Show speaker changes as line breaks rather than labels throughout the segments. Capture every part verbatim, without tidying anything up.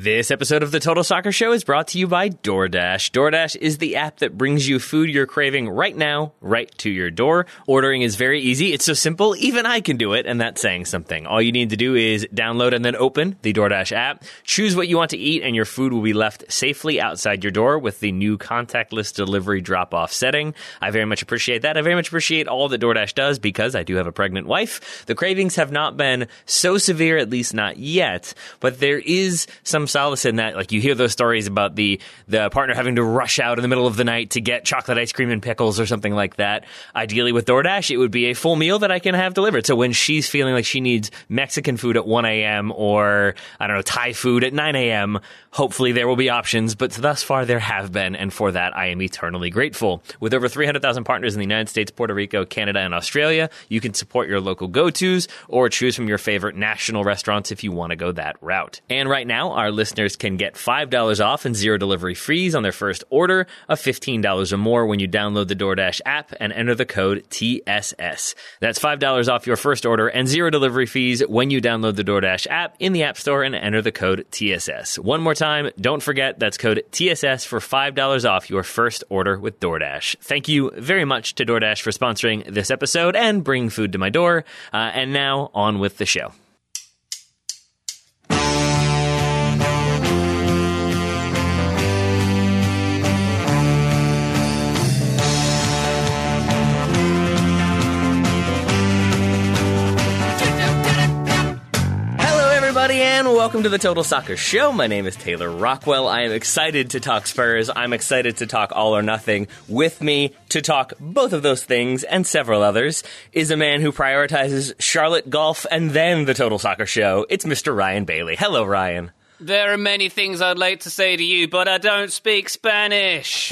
This episode of the Total Soccer Show is brought to you by DoorDash. DoorDash is the app that brings you food you're craving right now, right to your door. Ordering is very easy. It's so simple, even I can do it, and that's saying something. All you need to do is download and then open the DoorDash app, choose what you want to eat, and your food will be left safely outside your door with the new contactless delivery drop-off setting. I very much appreciate that. I very much appreciate all that DoorDash does because I do have a pregnant wife. The cravings have not been so severe, at least not yet, but there is some solace in that. Like, you hear those stories about the the partner having to rush out in the middle of the night to get chocolate ice cream and pickles or something like that. Ideally with DoorDash, it would be a full meal that I can have delivered. So when she's feeling like she needs Mexican food at one a.m. or, I don't know, Thai food at nine a.m., hopefully there will be options. But thus far there have been, and for that I am eternally grateful. With over three hundred thousand partners in the United States, Puerto Rico, Canada, and Australia, you can support your local go-tos or choose from your favorite national restaurants if you want to go that route. And right now, our listeners can get five dollars off and zero delivery fees on their first order of fifteen dollars or more when you download the DoorDash app and enter the code T S S. That's five dollars off your first order and zero delivery fees when you download the DoorDash app in the App Store and enter the code T S S. One more time, don't forget, that's code T S S for five dollars off your first order with DoorDash. Thank you very much to DoorDash for sponsoring this episode and bringing food to my door. Uh, and now, on with the show. And welcome to the Total Soccer Show. My name is Taylor Rockwell. I am excited to talk Spurs. I'm excited to talk All or Nothing. With me to talk both of those things and several others is a man who prioritizes Charlotte golf and then the Total Soccer Show. It's Mister Ryan Bailey. Hello, Ryan.
There are many things I'd like to say to you, but I don't speak Spanish.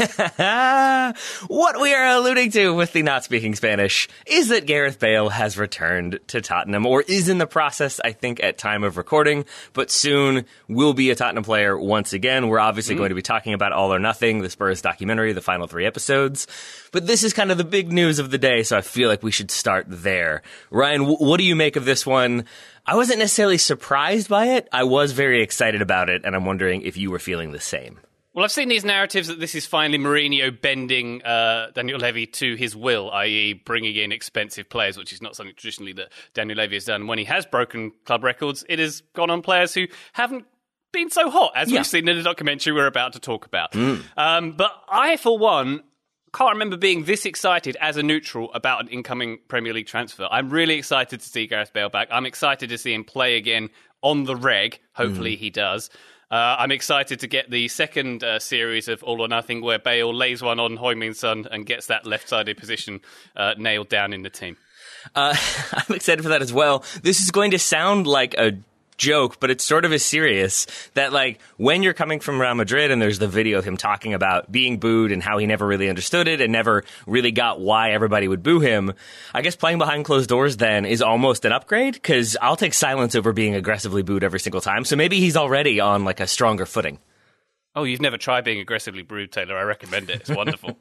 What we are alluding to with the not speaking Spanish is that Gareth Bale has returned to Tottenham, or is in the process, I think, at time of recording, but soon will be a Tottenham player once again. We're obviously mm. going to be talking about All or Nothing, the Spurs documentary, the final three episodes. But this is kind of the big news of the day, so I feel like we should start there. Ryan, w- what do you make of this one? I wasn't necessarily surprised by it. I was very excited about it, and I'm wondering if you were feeling the same.
Well, I've seen these narratives that this is finally Mourinho bending uh, Daniel Levy to his will, that is bringing in expensive players, which is not something traditionally that Daniel Levy has done. When he has broken club records, it has gone on players who haven't been so hot, as yeah. we've seen in the documentary we're about to talk about. Mm. Um, but I, for one, can't remember being this excited as a neutral about an incoming Premier League transfer. I'm really excited to see Gareth Bale back. I'm excited to see him play again on the reg. Hopefully mm. he does. Uh, I'm excited to get the second uh, series of All or Nothing where Bale lays one on Heung-min Son and gets that left-sided position uh, nailed down in the team.
Uh, I'm excited for that as well. This is going to sound like a joke, but it sort of is serious that, like, when you're coming from Real Madrid and there's the video of him talking about being booed and how he never really understood it and never really got why everybody would boo him, I guess playing behind closed doors then is almost an upgrade, because I'll take silence over being aggressively booed every single time. So maybe he's already on, like, a stronger footing.
Oh, you've never tried being aggressively booed, Taylor. I recommend it. It's wonderful.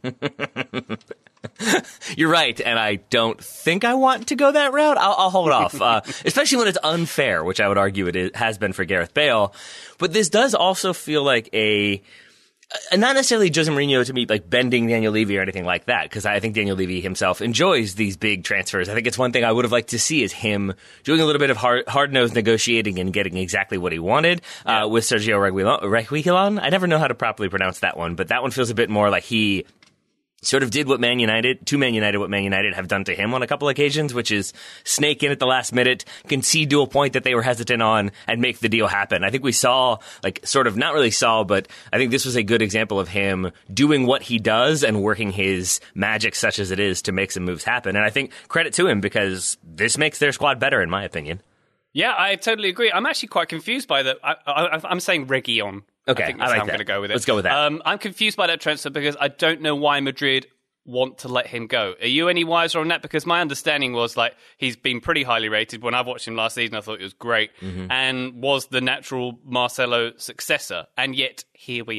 You're right, and I don't think I want to go that route. I'll, I'll hold off, uh, especially when it's unfair, which I would argue it is, has been for Gareth Bale. But this does also feel like a, a not necessarily Jose Mourinho to me, like bending Daniel Levy or anything like that, because I think Daniel Levy himself enjoys these big transfers. I think it's one thing I would have liked to see is him doing a little bit of hard, hard-nosed negotiating and getting exactly what he wanted yeah. uh, with Sergio Reguilon, Reguilon. I never know how to properly pronounce that one, but that one feels a bit more like he sort of did what Man United, to Man United, what Man United have done to him on a couple occasions, which is snake in at the last minute, concede to a point that they were hesitant on, and make the deal happen. I think we saw, like, sort of, not really saw, but I think this was a good example of him doing what he does and working his magic, such as it is, to make some moves happen. And I think credit to him, because this makes their squad better, in my opinion.
Yeah, I totally agree. I'm actually quite confused by that. I, I, I'm saying Reguilon.
Okay,
I think that's
I like
how I'm
that.
going to go with it.
Let's go with that.
Um, I'm confused by that transfer because I don't know why Madrid want to let him go. Are you any wiser on that? Because my understanding was, like, he's been pretty highly rated. When I watched him last season, I thought he was great mm-hmm. and was the natural Marcelo successor. And yet, here we are.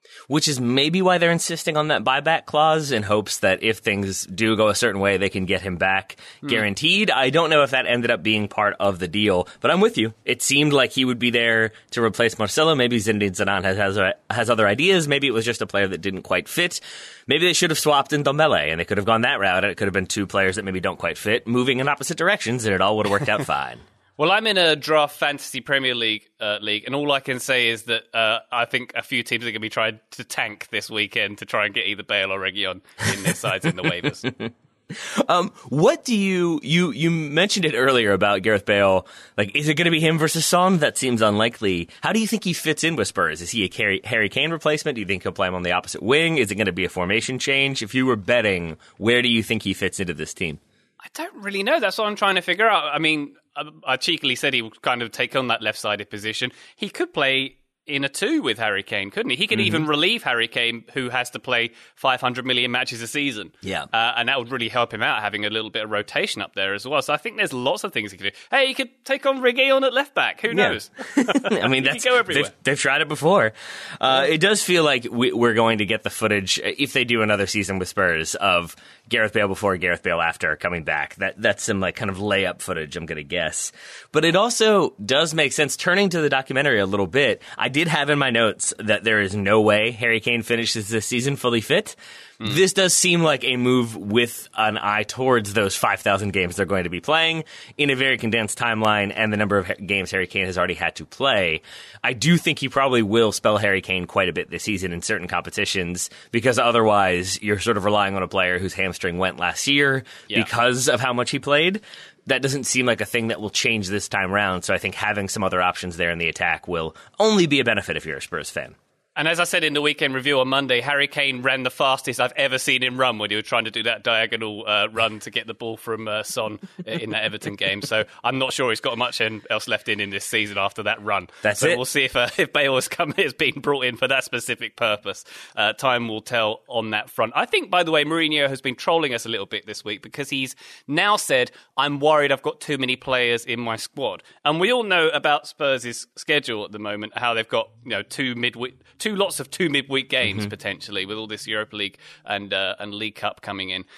Which is maybe why they're insisting on that buyback clause in hopes that if things do go a certain way, they can get him back guaranteed. Mm. I don't know if that ended up being part of the deal, but I'm with you. It seemed like he would be there to replace Marcelo. Maybe Zinedine Zidane has, has, has other ideas. Maybe it was just a player that didn't quite fit. Maybe they should have swapped in Ndombele, and they could have gone that route. It could have been two players that maybe don't quite fit, moving in opposite directions, and it all would have worked out fine.
Well, I'm in a draft fantasy Premier League uh, league, and all I can say is that uh, I think a few teams are going to be trying to tank this weekend to try and get either Bale or Reguilon in their sides in the waivers.
Um, what do you, you, you mentioned it earlier about Gareth Bale. Like, is it going to be him versus Son? That seems unlikely. How do you think he fits in with Spurs? Is he a Harry, Harry Kane replacement? Do you think he'll play him on the opposite wing? Is it going to be a formation change? If you were betting, where do you think he fits into this team?
I don't really know. That's what I'm trying to figure out. I mean, I, I cheekily said he would kind of take on that left-sided position. He could play in a two with Harry Kane, couldn't he? He could mm-hmm. even relieve Harry Kane, who has to play five hundred million matches a season.
Yeah.
Uh, and that would really help him out, having a little bit of rotation up there as well. So I think there's lots of things he could do. Hey, he could take on Reguilon at left-back. Who knows?
Yeah. I mean, that's,
go everywhere.
They've, they've tried it before. Uh, it does feel like we, we're going to get the footage, if they do another season with Spurs, of Gareth Bale before, Gareth Bale after coming back. That That's some like kind of layup footage, I'm going to guess. But it also does make sense. Turning to the documentary a little bit, I did have in my notes that there is no way Harry Kane finishes this season fully fit. Mm. This does seem like a move with an eye towards those five thousand games they're going to be playing in a very condensed timeline and the number of games Harry Kane has already had to play. I do think he probably will spell Harry Kane quite a bit this season in certain competitions, because otherwise you're sort of relying on a player whose hamstring went last year yeah. because of how much he played. That doesn't seem like a thing that will change this time round, so I think having some other options there in the attack will only be a benefit if you're a Spurs fan.
And as I said in the weekend review on Monday, Harry Kane ran the fastest I've ever seen him run when he was trying to do that diagonal uh, run to get the ball from uh, Son in that Everton game. So I'm not sure he's got much else left in in this season after that run.
That's
so
it.
We'll see if uh, if Bale has come has been brought in for that specific purpose. Uh, time will tell on that front. I think, by the way, Mourinho has been trolling us a little bit this week because he's now said, I'm worried I've got too many players in my squad. And we all know about Spurs' schedule at the moment, how they've got you know two midweek, two lots of two midweek games mm-hmm. potentially with all this Europa League and uh, and League Cup coming in.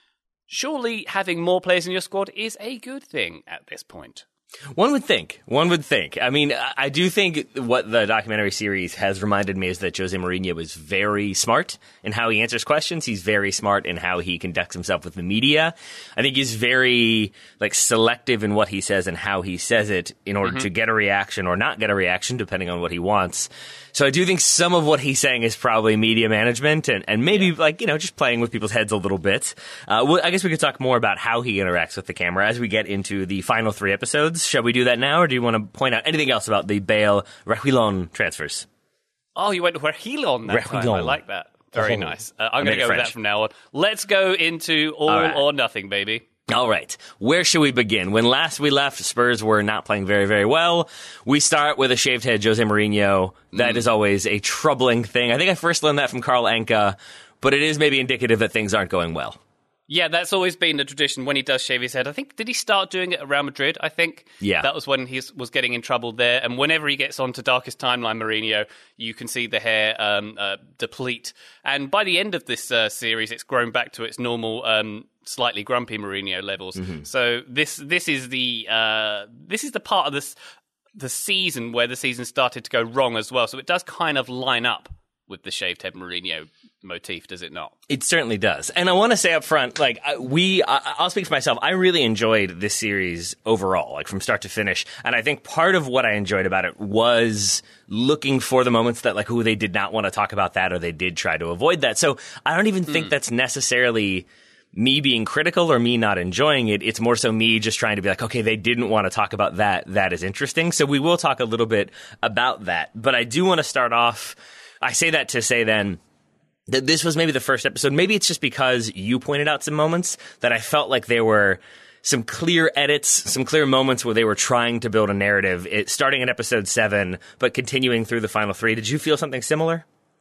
Surely having more players in your squad is a good thing at this point.
One would think. One would think. I mean, I do think what the documentary series has reminded me is that Jose Mourinho is very smart in how he answers questions. He's very smart in how he conducts himself with the media. I think he's very like selective in what he says and how he says it in order mm-hmm. to get a reaction or not get a reaction, depending on what he wants. So I do think some of what he's saying is probably media management and, and maybe, yeah. like, you know, just playing with people's heads a little bit. Uh, well, I guess we could talk more about how he interacts with the camera as we get into the final three episodes. Shall we do that now, or do you want to point out anything else about the Bale-Reguilon transfers?
Oh, you went to Reguilon that
Reguilon.
time. I like that. Very oh, nice. Uh, I'm going to go
French.
with that from now on. Let's go into all, all right. or nothing, baby.
All right. Where should we begin? When last we left, Spurs were not playing very, very well. We start with a shaved head Jose Mourinho. That mm. is always a troubling thing. I think I first learned that from Carl Anka, but it is maybe indicative that things aren't going well.
Yeah, that's always been the tradition when he does shave his head. I think, did he start doing it at Real Madrid? I think
yeah.
that was when he was getting in trouble there. And whenever he gets onto Darkest Timeline, Mourinho, you can see the hair um, uh, deplete. And by the end of this uh, series, it's grown back to its normal, um, slightly grumpy Mourinho levels. Mm-hmm. So this this is the uh, this is the part of this the season where the season started to go wrong as well. So it does kind of line up with the shaved head Mourinho motif, does it not?
It certainly does. And I want to say up front, like, we, I, I'll speak for myself, I really enjoyed this series overall, like, from start to finish. And I think part of what I enjoyed about it was looking for the moments that, like, who they did not want to talk about that, or they did try to avoid that. So I don't even think mm. that's necessarily me being critical or me not enjoying it. It's more so me just trying to be like, okay, they didn't want to talk about that. That is interesting. So we will talk a little bit about that. But I do want to start off, I say that to say then, that this was maybe the first episode. Maybe it's just because you pointed out some moments that I felt like there were some clear edits, some clear moments where they were trying to build a narrative, it, starting in episode seven, but continuing through the final three. Did you feel something similar?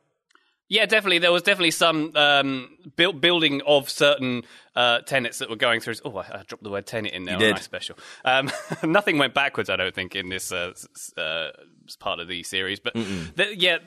Yeah, definitely. There was definitely some um, build, building of certain uh, tenets that were going through. Oh, I, I dropped the word tenet in there.
You did.
Nice special. Um, nothing went backwards, I don't think, in this uh, uh, part of the series. But the, yeah,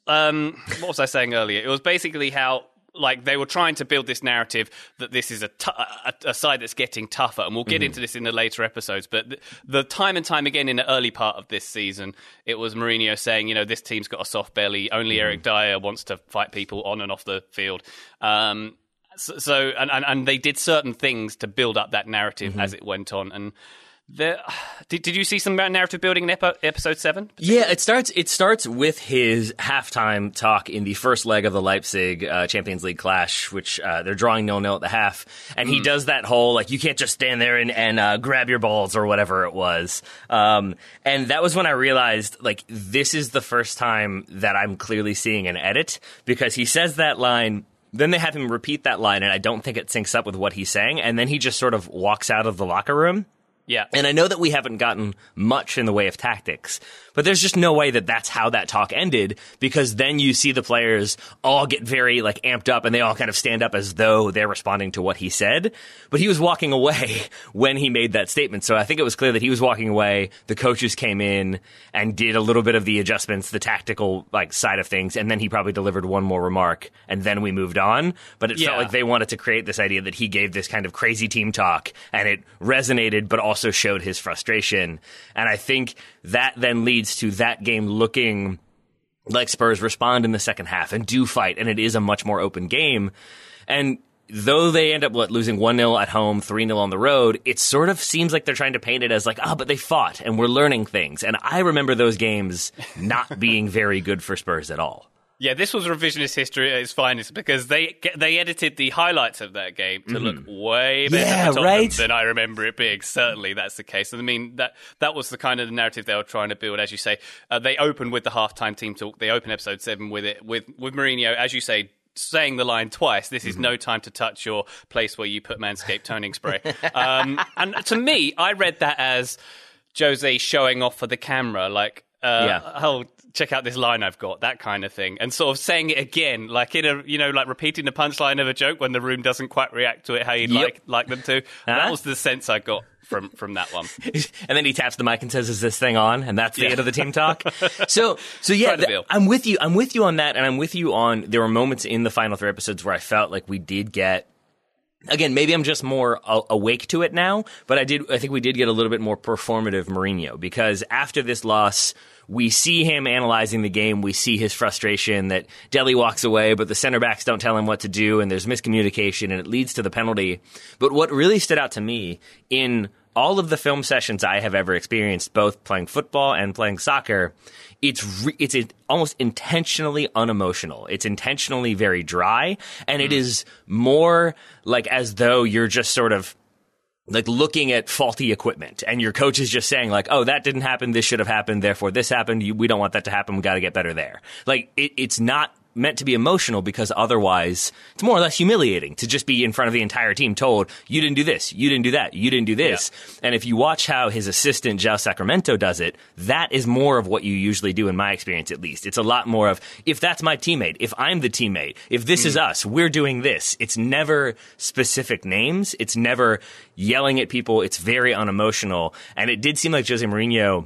um, what was I saying earlier? It was basically how, like, they were trying to build this narrative that this is a, t- a, a side that's getting tougher, and we'll get mm-hmm. into this in the later episodes, but the, the time and time again in the early part of this season, it was Mourinho saying, you know, this team's got a soft belly, only mm-hmm. Eric Dyer wants to fight people on and off the field. Um, so, so and, and, and they did certain things to build up that narrative mm-hmm. as it went on, and There, did did you see some narrative building in epi- episode seven?
Yeah, it starts. It starts with his halftime talk in the first leg of the Leipzig uh, Champions League clash, which uh, they're drawing nil nil at the half, and mm. he does that whole like you can't just stand there and, and uh, grab your balls or whatever it was. Um, and that was when I realized like this is the first time that I'm clearly seeing an edit, because he says that line. Then they have him repeat that line, and I don't think it syncs up with what he's saying, and then he just sort of walks out of the locker room.
Yeah.
And I know that we haven't gotten much in the way of tactics, but there's just no way that that's how that talk ended, because then you see the players all get very like amped up and they all kind of stand up as though they're responding to what he said. But he was walking away when he made that statement. So I think it was clear that he was walking away. The coaches came in and did a little bit of the adjustments, the tactical like side of things. And then he probably delivered one more remark and then we moved on. But it yeah. felt like they wanted to create this idea that he gave this kind of crazy team talk and it resonated, but also showed his frustration. And I think that then leads to that game looking like Spurs respond in the second half and do fight, and it is a much more open game. And though they end up what, losing one nil at home, three nil on the road, it sort of seems like they're trying to paint it as like, oh, but they fought and we're learning things. And I remember those games not being very good for Spurs at all.
Yeah, this was revisionist history at its finest, because they they edited the highlights of that game to mm. look way better
yeah,
for
right?
than I remember it being. Certainly, that's the case. I mean, that that was the kind of narrative they were trying to build, as you say. Uh, they opened with the halftime team talk. They opened episode seven with it, with with Mourinho, as you say, saying the line twice. This is mm-hmm. no time to touch your place where you put Manscaped toning spray. um, and to me, I read that as Jose showing off for the camera, like, uh, yeah. oh, check out this line I've got, that kind of thing, and sort of saying it again, like in a, you know, like repeating the punchline of a joke when the room doesn't quite react to it how you'd yep. like like them to. Uh-huh. That was the sense I got from from that one.
And then he taps the mic and says, "Is this thing on?" And that's the yeah. end of the team talk. So, so yeah, th- I'm with you. I'm with you on that, and I'm with you on. There were moments in the final three episodes where I felt like we did get. Again, maybe I'm just more a- awake to it now, but I did. I think we did get a little bit more performative Mourinho, because after this loss, we see him analyzing the game. We see his frustration that Dele walks away, but the center backs don't tell him what to do, and there's miscommunication, and it leads to the penalty. But what really stood out to me in all of the film sessions I have ever experienced, both playing football and playing soccer, it's re- it's almost intentionally unemotional. It's intentionally very dry, and it is more like as though you're just sort of like looking at faulty equipment, and your coach is just saying like, oh, that didn't happen, this should have happened, therefore this happened, you, we don't want that to happen, we got to get better there. Like, it, it's not meant to be emotional, because otherwise it's more or less humiliating to just be in front of the entire team told, you didn't do this, you didn't do that, you didn't do this. Yeah. And if you watch how his assistant, João Sacramento, does it, that is more of what you usually do, in my experience at least. It's a lot more of, if that's my teammate, if I'm the teammate, if this mm. is us, we're doing this. It's never specific names. It's never yelling at people. It's very unemotional. And it did seem like Jose Mourinho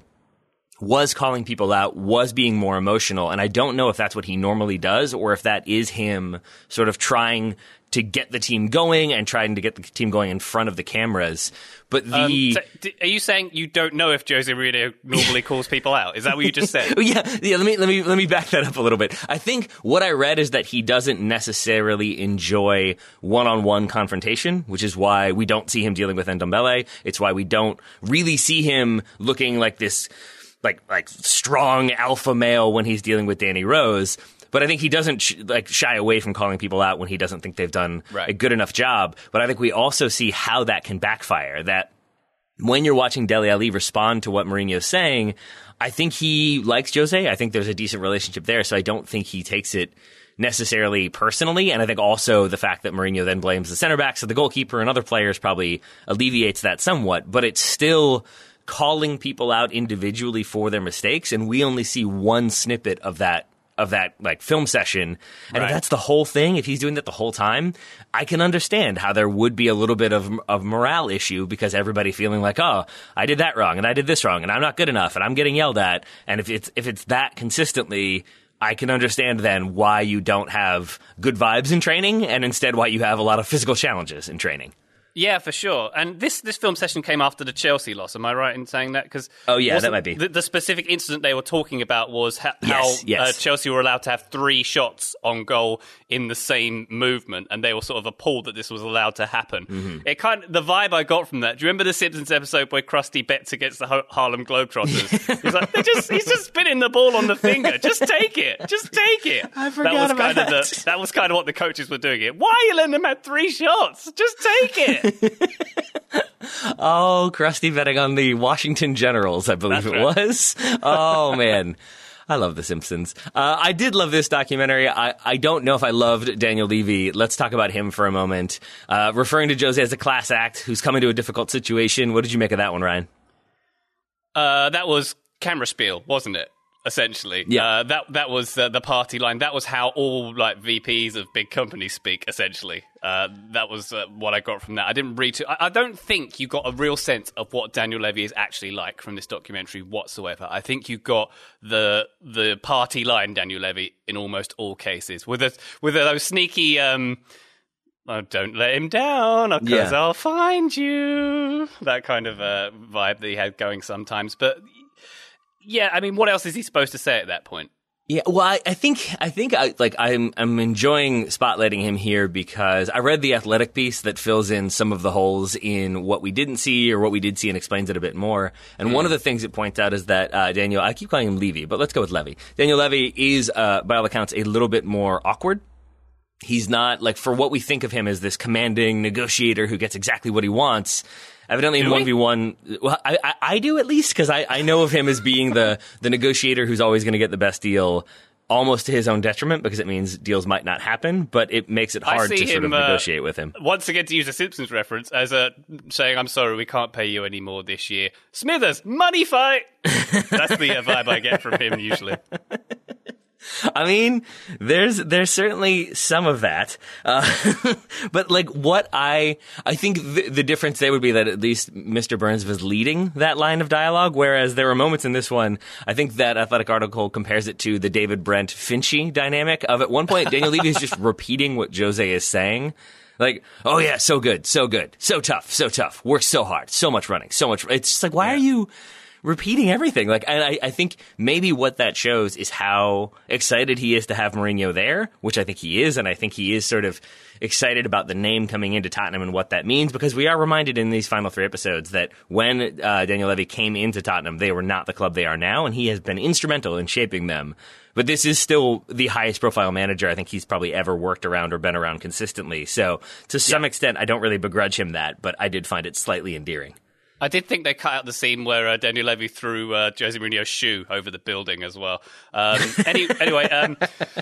was calling people out, was being more emotional, and I don't know if that's what he normally does, or if that is him sort of trying to get the team going and trying to get the team going in front of the cameras. But the um,
so are you saying you don't know if Jose Mourinho normally calls people out? Is that what you just said?
yeah, yeah. Let me let me let me back that up a little bit. I think what I read is that he doesn't necessarily enjoy one-on-one confrontation, which is why we don't see him dealing with Ndombele. It's why we don't really see him looking like this. like like strong alpha male when he's dealing with Danny Rose. But I think he doesn't sh- like shy away from calling people out when he doesn't think they've done right. a good enough job. But I think we also see how that can backfire, that when you're watching Dele Alli respond to what Mourinho's saying, I think he likes Jose. I think there's a decent relationship there, so I don't think he takes it necessarily personally. And I think also the fact that Mourinho then blames the center backs of the goalkeeper and other players probably alleviates that somewhat. But it's still calling people out individually for their mistakes, and we only see one snippet of that of that like film session. And right. if that's the whole thing, if he's doing that the whole time, I can understand how there would be a little bit of of morale issue, because everybody feeling like, oh, I did that wrong and I did this wrong and I'm not good enough and I'm getting yelled at. And if it's if it's that consistently, I can understand then why you don't have good vibes in training and instead why you have a lot of physical challenges in training.
Yeah, for sure. And this, this film session came after the Chelsea loss. Am I right in saying that? Because
oh yeah, that might be.
The, the specific incident they were talking about was ha-
yes,
how
yes.
Uh, Chelsea were allowed to have three shots on goal in the same movement, and they were sort of appalled that this was allowed to happen. Mm-hmm. It kind of, the vibe I got from that. Do you remember the Simpsons episode where Krusty bets against the Ho- Harlem Globetrotters? He's like, they just, he's just spinning the ball on the finger. Just take it. Just take it.
I forgot
that was
about
kind of
that.
The, that was kind of what the coaches were doing. It. Why are you letting them have three shots? Just take it.
Oh, Krusty betting on the Washington Generals, I believe
That's
it
right.
was. Oh, man. I love The Simpsons. Uh, I did love this documentary. I, I don't know if I loved Daniel Levy. Let's talk about him for a moment. Uh, referring to Jose as a class act who's coming to a difficult situation. What did you make of that one, Ryan?
Uh, that was camera spiel, wasn't it? Essentially,
yeah.
Uh, that that was uh, the party line. That was how all like V Ps of big companies speak. Essentially, uh, that was uh, what I got from that. I didn't read. Too, I, I don't think you got a real sense of what Daniel Levy is actually like from this documentary whatsoever. I think you got the the party line Daniel Levy in almost all cases, with a, with those sneaky. Um, Oh, don't let him down, because
yeah.
I'll find you. That kind of uh, vibe that he had going sometimes, but. Yeah, I mean, what else is he supposed to say at that point?
Yeah, well, I, I think I think I, like I'm I'm enjoying spotlighting him here because I read the Athletic piece that fills in some of the holes in what we didn't see or what we did see and explains it a bit more. And mm. one of the things it points out is that uh, Daniel, I keep calling him Levy, but let's go with Levy. Daniel Levy is, uh, by all accounts, a little bit more awkward. He's not, like, for what we think of him as this commanding negotiator who gets exactly what he wants. Evidently in one v one, well, I, I, I do at least, because I, I know of him as being the, the negotiator who's always going to get the best deal, almost to his own detriment, because it means deals might not happen, but it makes it hard to
him,
sort of
uh,
negotiate with him.
Once again, to use a Simpsons reference, as a saying, I'm sorry, we can't pay you anymore this year. Smithers, money fight! That's the uh, vibe I get from him usually.
I mean, there's there's certainly some of that, uh, but like what I I think the, the difference there would be that at least Mister Burns was leading that line of dialogue, whereas there were moments in this one. I think that Athletic article compares it to the David Brent Finchy dynamic of at one point Daniel Levy is just repeating what Jose is saying. Like, oh yeah, so good, so good, so tough, so tough, works so hard, so much running, so much. It's just like, why yeah. are you repeating everything? Like, and I, I think maybe what that shows is how excited he is to have Mourinho there, which I think he is, and I think he is sort of excited about the name coming into Tottenham and what that means, because we are reminded in these final three episodes that when uh, Daniel Levy came into Tottenham, they were not the club they are now, and he has been instrumental in shaping them. But this is still the highest profile manager I think he's probably ever worked around or been around consistently. So to some yeah. extent, I don't really begrudge him that, but I did find it slightly endearing.
I did think they cut out the scene where uh, Daniel Levy threw uh, Jose Mourinho's shoe over the building as well. Um, any, anyway, um,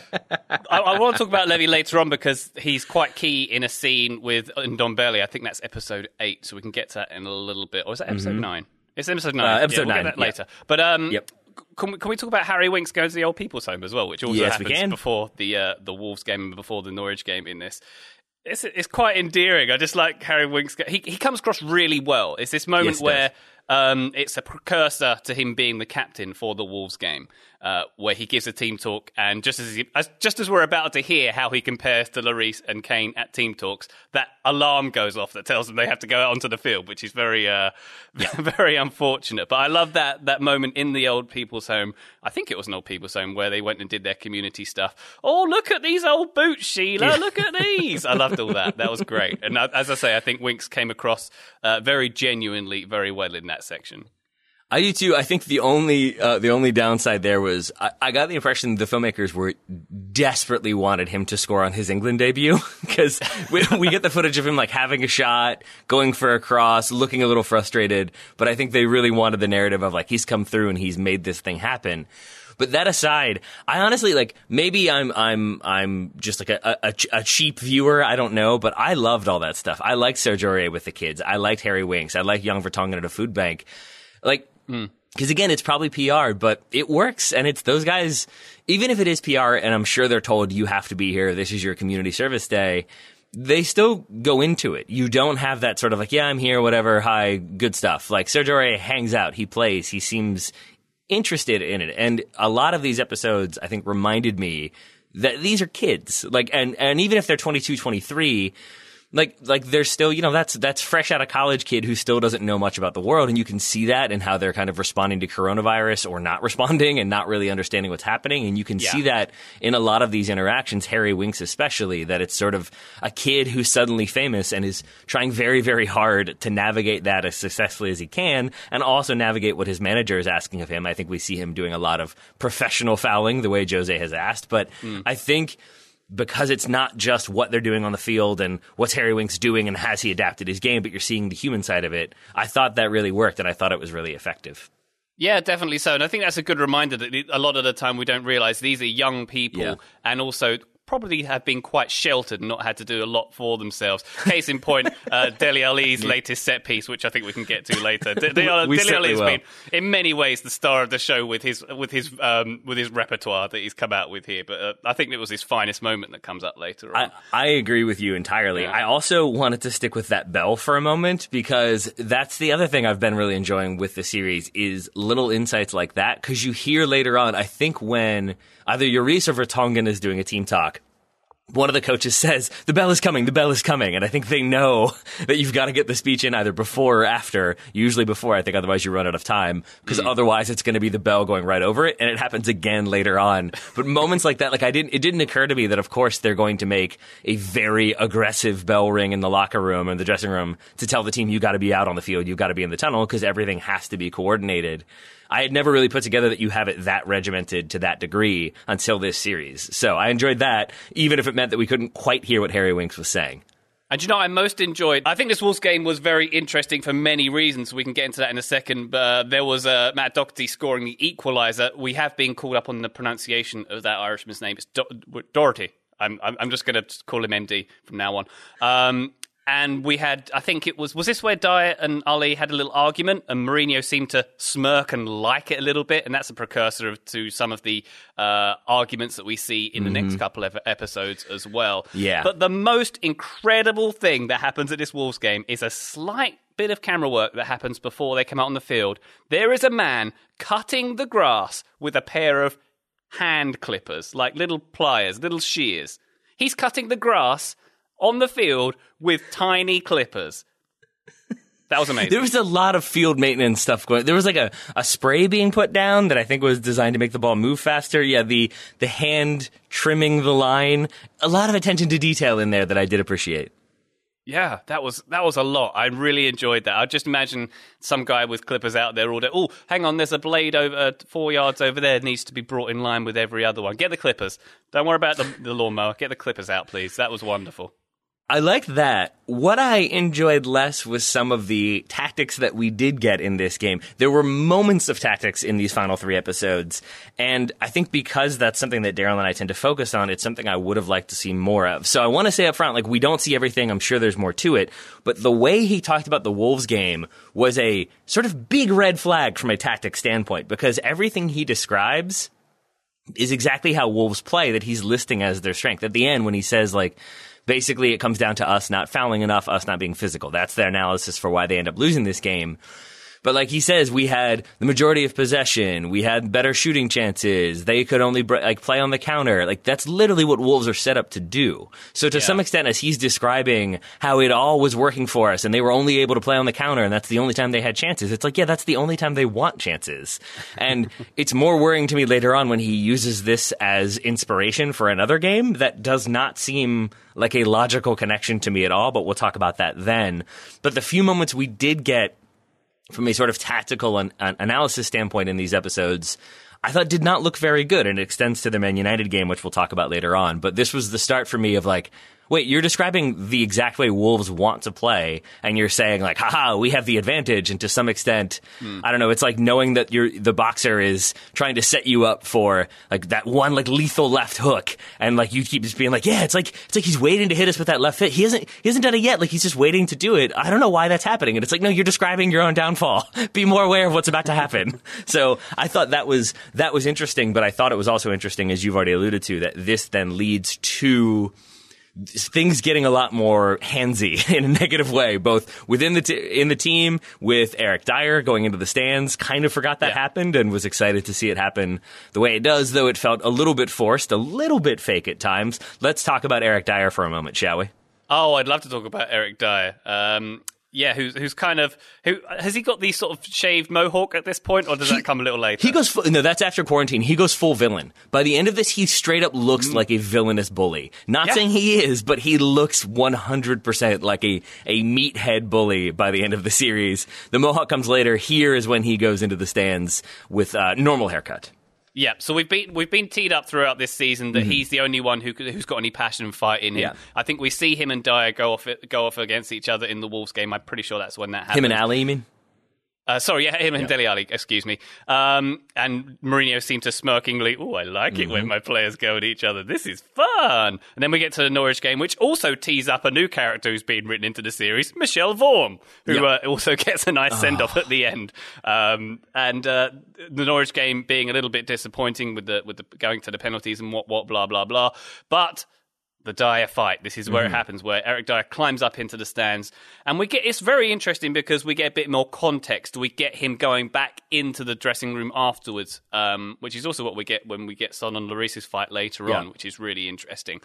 I, I want to talk about Levy later on because he's quite key in a scene with Ndombele. I think that's episode eight, so we can get to that in a little bit. Or is that episode mm-hmm. nine? It's episode nine.
Uh, episode
yeah, we'll
nine.
Get that later. Yeah. But um,
yep.
can, we, can we talk about Harry Winks going to the old people's home as well, which also
yes,
happens before the uh, the Wolves game and before the Norwich game in this? It's it's quite endearing. I just like Harry Winks. He he comes across really well. It's this moment
yes, it
where
does.
um, it's a precursor to him being the captain for the Wolves game, uh, where he gives a team talk, and just as, he, as just as we're about to hear how he compares to Lloris and Kane at team talks, that alarm goes off that tells them they have to go out onto the field, which is very uh, yeah. very unfortunate. But I love that that moment in the old people's home. I think it was an old people's home where they went and did their community stuff. Oh, look at these old boots, Sheila. Yeah. Look at these. I loved all that. That was great. And as I say, I think Winks came across uh, very genuinely, very well in that section.
I do too. I think the only uh, the only downside there was I, I got the impression the filmmakers were desperately wanted him to score on his England debut because we, we get the footage of him like having a shot, going for a cross, looking a little frustrated. But I think they really wanted the narrative of like he's come through and he's made this thing happen. But that aside, I honestly like maybe I'm I'm I'm just like a, a, a cheap viewer. I don't know, but I loved all that stuff. I liked Serge Aurier with the kids. I liked Harry Winks. I liked Young Vertonghen at a food bank. Like. Because, mm. again, it's probably P R, but it works. And it's those guys, even if it is P R, and I'm sure they're told you have to be here, this is your community service day, they still go into it. You don't have that sort of like, yeah, I'm here, whatever, hi, good stuff. Like, Serge Aurier hangs out, he plays, he seems interested in it. And a lot of these episodes, I think, reminded me that these are kids. Like, and, and even if they're twenty-two, twenty-three, like, like they're still, you know, that's, that's fresh out of college kid who still doesn't know much about the world. And you can see that in how they're kind of responding to coronavirus or not responding and not really understanding what's happening. And you can yeah. see that in a lot of these interactions, Harry Winks especially, that it's sort of a kid who's suddenly famous and is trying very, very hard to navigate that as successfully as he can and also navigate what his manager is asking of him. I think we see him doing a lot of professional fouling the way Jose has asked. But mm. I think because it's not just what they're doing on the field and what's Harry Winks doing and has he adapted his game, but you're seeing the human side of it, I thought that really worked and I thought it was really effective.
Yeah, definitely so. And I think that's a good reminder that a lot of the time we don't realize these are young people yeah. and also probably have been quite sheltered and not had to do a lot for themselves. Case in point, uh, Dele Alli's latest set piece, which I think we can get to later. De- De-
we
Dele Alli has
will.
been, in many ways, the star of the show with his with his um, with his repertoire that he's come out with here. But uh, I think it was his finest moment that comes up later on.
I, I agree with you entirely.
Yeah.
I also wanted to stick with that bell for a moment because that's the other thing I've been really enjoying with the series is little insights like that. Because you hear later on, I think when either Lloris or Vertonghen is doing a team talk, one of the coaches says, the bell is coming, the bell is coming. And I think they know that you've got to get the speech in either before or after, usually before, I think, otherwise you run out of time, because mm. otherwise it's going to be the bell going right over it. And it happens again later on. But moments like that, like I didn't, it didn't occur to me that, of course, they're going to make a very aggressive bell ring in the locker room and the dressing room to tell the team, you got to be out on the field, you got to be in the tunnel, because everything has to be coordinated. I had never really put together that you have it that regimented to that degree until this series. So I enjoyed that, even if it meant that we couldn't quite hear what Harry Winks was saying.
And you know what I most enjoyed? I think this Wolves game was very interesting for many reasons. We can get into that in a second. Uh, there was uh, Matt Doherty scoring the equaliser. We have been called up on the pronunciation of that Irishman's name. It's Do- Doherty. I'm, I'm just going to call him M D from now on. Um, And we had, I think it was, was this where Dyer and Ali had a little argument and Mourinho seemed to smirk and like it a little bit? And that's a precursor of, to some of the uh, arguments that we see in the mm-hmm. next couple of episodes as well.
Yeah.
But the most incredible thing that happens at this Wolves game is a slight bit of camera work that happens before they come out on the field. There is a man cutting the grass with a pair of hand clippers, like little pliers, little shears. He's cutting the grass on the field with tiny clippers. That was amazing.
There was a lot of field maintenance stuff going. There was like a, a spray being put down that I think was designed to make the ball move faster. Yeah, the the hand trimming the line. A lot of attention to detail in there that I did appreciate.
Yeah, that was that was a lot. I really enjoyed that. I just imagine some guy with clippers out there all day. Oh, hang on, there's a blade over uh, four yards over there. It needs to be brought in line with every other one. Get the clippers. Don't worry about the, the lawnmower. Get the clippers out, please. That was wonderful.
I liked that. What I enjoyed less was some of the tactics that we did get in this game. There were moments of tactics in these final three episodes, and I think because that's something that Daryl and I tend to focus on, it's something I would have liked to see more of. So I want to say up front, like, we don't see everything. I'm sure there's more to it, but the way he talked about the Wolves game was a sort of big red flag from a tactic standpoint, because everything he describes is exactly how Wolves play that he's listing as their strength. At the end, when he says, like, basically, it comes down to us not fouling enough, us not being physical. That's their analysis for why they end up losing this game. But like he says, we had the majority of possession. We had better shooting chances. They could only like play on the counter. Like, that's literally what Wolves are set up to do. So to yeah. some extent, as he's describing how it all was working for us and they were only able to play on the counter and that's the only time they had chances, it's like, yeah, that's the only time they want chances. And it's more worrying to me later on when he uses this as inspiration for another game that does not seem like a logical connection to me at all, but we'll talk about that then. But the few moments we did get from a sort of tactical an- an analysis standpoint in these episodes, I thought did not look very good, and it extends to the Man United game, which we'll talk about later on. But this was the start for me of like, wait, you're describing the exact way Wolves want to play, and you're saying like, haha, we have the advantage. And to some extent, mm. I don't know, it's like knowing that you're the boxer is trying to set you up for like that one like lethal left hook, and like you keep just being like, yeah, it's like it's like he's waiting to hit us with that left hit. He hasn't he hasn't done it yet. Like, he's just waiting to do it. I don't know why that's happening. And it's like, no, you're describing your own downfall. Be more aware of what's about to happen. So I thought that was that was interesting, but I thought it was also interesting, as you've already alluded to, that this then leads to things getting a lot more handsy in a negative way, both within the t- in the team, with Eric Dyer going into the stands. Kind of forgot that yeah. happened and was excited to see it happen the way it does, though it felt a little bit forced, a little bit fake at times. Let's talk about Eric Dyer for a moment, shall we?
Oh, I'd love to talk about Eric Dyer. Um, yeah, who's who's kind of who has he got the sort of shaved mohawk at this point, or does he, that come a little later?
He goes full, no, that's after quarantine. He goes full villain. By the end of this, he straight up looks mm. like a villainous bully. Not yeah. saying he is, but he looks one hundred percent like a a meathead bully by the end of the series. The mohawk comes later. Here is when he goes into the stands with a normal haircut.
Yeah, so we've been we've been teed up throughout this season that mm-hmm. he's the only one who who's got any passion and fight in him. Yeah. I think we see him and Dyer go off go off against each other in the Wolves game. I'm pretty sure that's when that happened.
Him and Ali, you mean?
Uh, sorry, yeah, him and
yeah.
Dele Alli, excuse me. Um, and Mourinho seemed to smirkingly, oh, I like it mm-hmm. when my players go at each other. This is fun. And then we get to the Norwich game, which also tees up a new character who's been written into the series, Michel Vorm, who yeah. uh, also gets a nice send-off oh. at the end. Um, and uh, the Norwich game being a little bit disappointing with the with the going to the penalties and what, what, blah, blah, blah. But the Dyer fight. This is where mm. it happens, where Eric Dyer climbs up into the stands. And we get it's very interesting because we get a bit more context. We get him going back into the dressing room afterwards, um, which is also what we get when we get Son and Lloris's fight later yeah. on, which is really interesting.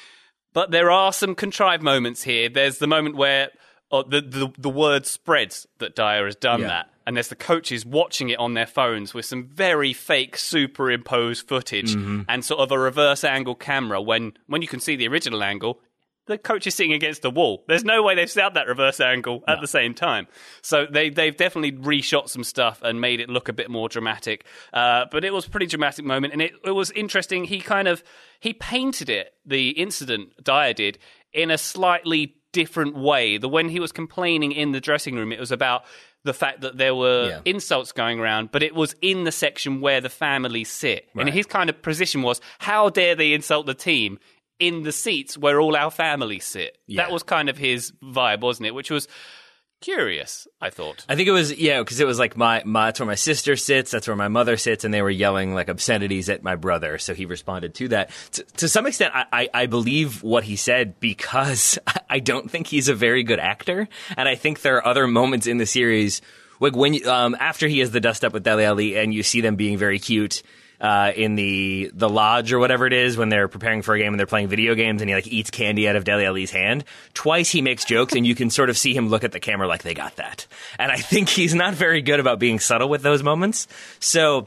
But there are some contrived moments here. There's the moment where oh, the, the, the word spreads that Dyer has done yeah. that. And there's the coaches watching it on their phones with some very fake superimposed footage mm-hmm. and sort of a reverse angle camera when, when you can see the original angle, the coach is sitting against the wall. There's no way they've set up that reverse angle at no. the same time. So they, they've definitely reshot some stuff and made it look a bit more dramatic. Uh, but it was a pretty dramatic moment. And it, it was interesting. He kind of, he painted it, the incident Dyer did, in a slightly different way. The when he was complaining in the dressing room, it was about the fact that there were yeah. insults going around, but it was in the section where the families sit. Right. And his kind of position was, how dare they insult the team in the seats where all our families sit? Yeah. That was kind of his vibe, wasn't it? Which was curious, I thought.
I think it was, yeah, because it was like, my, my that's where my sister sits, that's where my mother sits, and they were yelling like obscenities at my brother, so he responded to that. To, to some extent, I, I, I believe what he said because I don't think he's a very good actor, and I think there are other moments in the series, like when you, um, after he has the dust up with Dele Alli, and you see them being very cute, Uh, in the the lodge or whatever it is when they're preparing for a game and they're playing video games and he like eats candy out of Dele Alli's hand. Twice he makes jokes and you can sort of see him look at the camera like they got that. And I think he's not very good about being subtle with those moments. So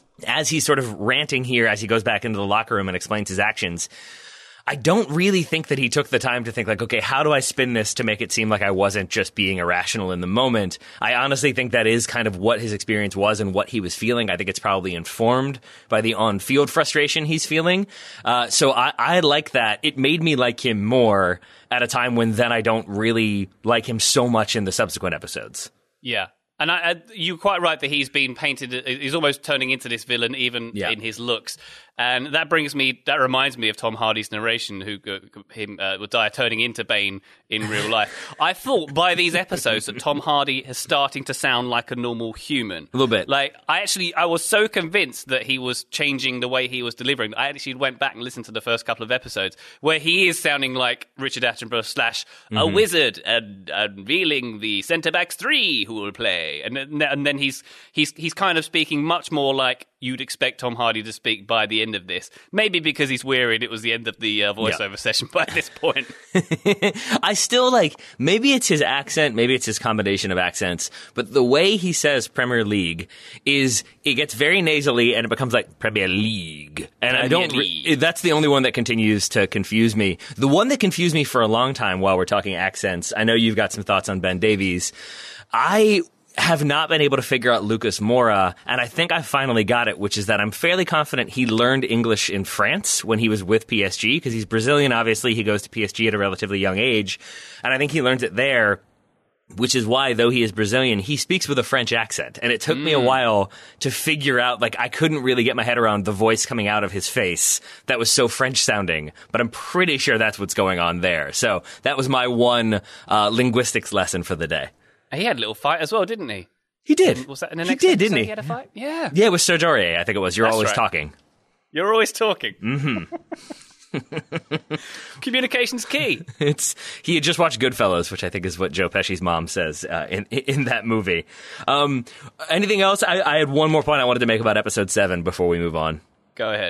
as he's sort of ranting here, as he goes back into the locker room and explains his actions, I don't really think that he took the time to think like, okay, how do I spin this to make it seem like I wasn't just being irrational in the moment? I honestly think that is kind of what his experience was and what he was feeling. I think it's probably informed by the on-field frustration he's feeling. Uh, so I, I like that. It made me like him more at a time when then I don't really like him so much in the subsequent episodes.
Yeah. And I, I, you're quite right that he's been painted, he's almost turning into this villain even yeah. in his looks. And that brings me, that reminds me of Tom Hardy's narration, who him uh, with Dyer turning into Bane in real life. I thought by these episodes that Tom Hardy is starting to sound like a normal human.
A little bit.
Like, I actually, I was so convinced that he was changing the way he was delivering. I actually went back and listened to the first couple of episodes where he is sounding like Richard Attenborough slash mm-hmm. a wizard and unveiling the centre-backs three who will play. And, and then he's, he's, he's kind of speaking much more like you'd expect Tom Hardy to speak by the end of this. Maybe because he's wearied it was the end of the uh, voiceover yeah. session by this point.
I still like, maybe it's his accent, maybe it's his combination of accents, but the way he says Premier League is, it gets very nasally and it becomes like Premier League. And Premier I don't, re- that's the only one that continues to confuse me. The one that confused me for a long time while we're talking accents, I know you've got some thoughts on Ben Davies. I have not been able to figure out Lucas Moura, and I think I finally got it, which is that I'm fairly confident he learned English in France when he was with P S G, because he's Brazilian, obviously. He goes to P S G at a relatively young age, and I think he learns it there, which is why, though he is Brazilian, he speaks with a French accent. And it took mm. me a while to figure out, like, I couldn't really get my head around the voice coming out of his face that was so French-sounding, but I'm pretty sure that's what's going on there. So that was my one uh, linguistics lesson for the day.
He had a little fight as well, didn't he?
He did.
Was that in the
he
next
did,
episode
didn't he?
He had a fight? Yeah.
Yeah, with Serge Aurier, I think it was. You're
That's
always
right.
talking.
You're always talking.
Mm-hmm.
Communication's key.
It's he had just watched Goodfellas, which I think is what Joe Pesci's mom says uh, in in that movie. Um, anything else? I, I had one more point I wanted to make about episode seven before we move on.
Go ahead.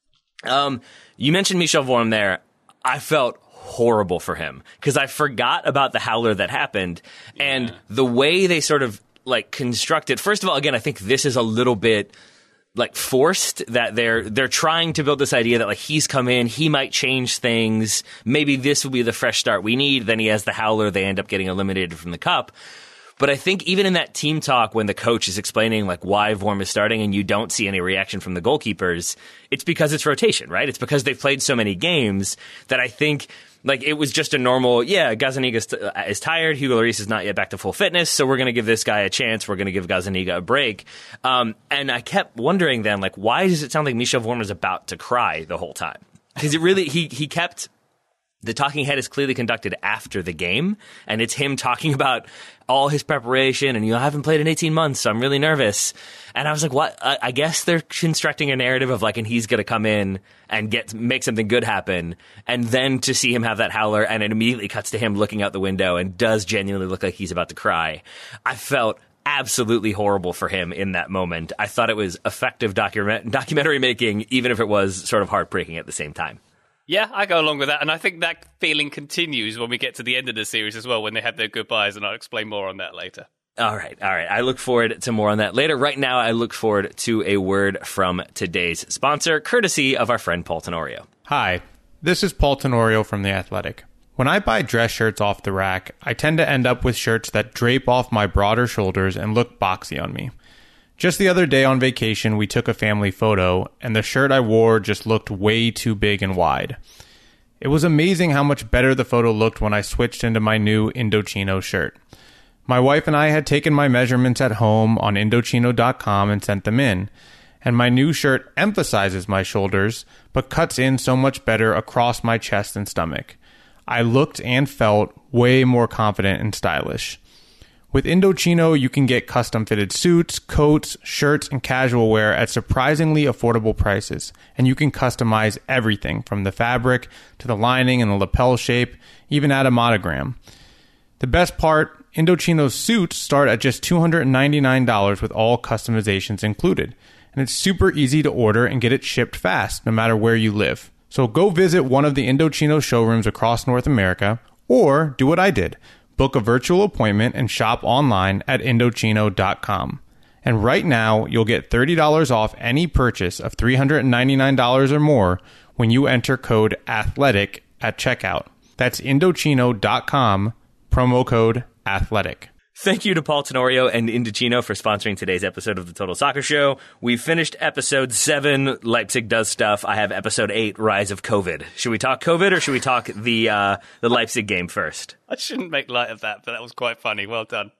Um, you mentioned Michel Vorm there. I felt horrible for him because I forgot about the howler that happened yeah. and the way they sort of like constructed. First of all, again, I think this is a little bit like forced that they're they're trying to build this idea that like he's come in, he might change things. Maybe this will be the fresh start we need. Then he has the howler. They end up getting eliminated from the cup. But I think even in that team talk, when the coach is explaining like why Vorm is starting and you don't see any reaction from the goalkeepers, it's because it's rotation, right? It's because they've played so many games that I think like it was just a normal, yeah, Gazzaniga is, t- is tired. Hugo Lloris is not yet back to full fitness. So we're going to give this guy a chance. We're going to give Gazzaniga a break. Um, and I kept wondering then, like, why does it sound like Michel Vorm is about to cry the whole time? Because it really, he he kept... The talking head is clearly conducted after the game, and it's him talking about all his preparation, and, you know, I haven't played in eighteen months, so I'm really nervous. And I was like, what? I, I guess they're constructing a narrative of, like, and he's going to come in and get make something good happen, and then to see him have that howler, and it immediately cuts to him looking out the window and does genuinely look like he's about to cry. I felt absolutely horrible for him in that moment. I thought it was effective document- documentary making, even if it was sort of heartbreaking at the same time.
Yeah, I go along with that, and I think that feeling continues when we get to the end of the series as well, when they have their goodbyes, and I'll explain more on that later.
All right, all right. I look forward to more on that later. Right now, I look forward to a word from today's sponsor, courtesy of our friend Paul Tenorio.
Hi, this is Paul Tenorio from The Athletic. When I buy dress shirts off the rack, I tend to end up with shirts that drape off my broader shoulders and look boxy on me. Just the other day on vacation, we took a family photo, and the shirt I wore just looked way too big and wide. It was amazing how much better the photo looked when I switched into my new Indochino shirt. My wife and I had taken my measurements at home on Indochino dot com and sent them in, and my new shirt emphasizes my shoulders, but cuts in so much better across my chest and stomach. I looked and felt way more confident and stylish. With Indochino, you can get custom-fitted suits, coats, shirts, and casual wear at surprisingly affordable prices, and you can customize everything from the fabric to the lining and the lapel shape, even add a monogram. The best part, Indochino's suits start at just two hundred ninety-nine dollars with all customizations included, and it's super easy to order and get it shipped fast, no matter where you live. So go visit one of the Indochino showrooms across North America, or do what I did. Book a virtual appointment and shop online at Indochino dot com. And right now, you'll get thirty dollars off any purchase of three hundred ninety-nine dollars or more when you enter code ATHLETIC at checkout. That's Indochino dot com, promo code ATHLETIC.
Thank you to Paul Tenorio and Indochino for sponsoring today's episode of the Total Soccer Show. We finished episode seven, Leipzig Does Stuff. I have episode eight, Rise of COVID. Should we talk COVID or should we talk the uh, the Leipzig game first?
I shouldn't make light of that, but that was quite funny. Well done.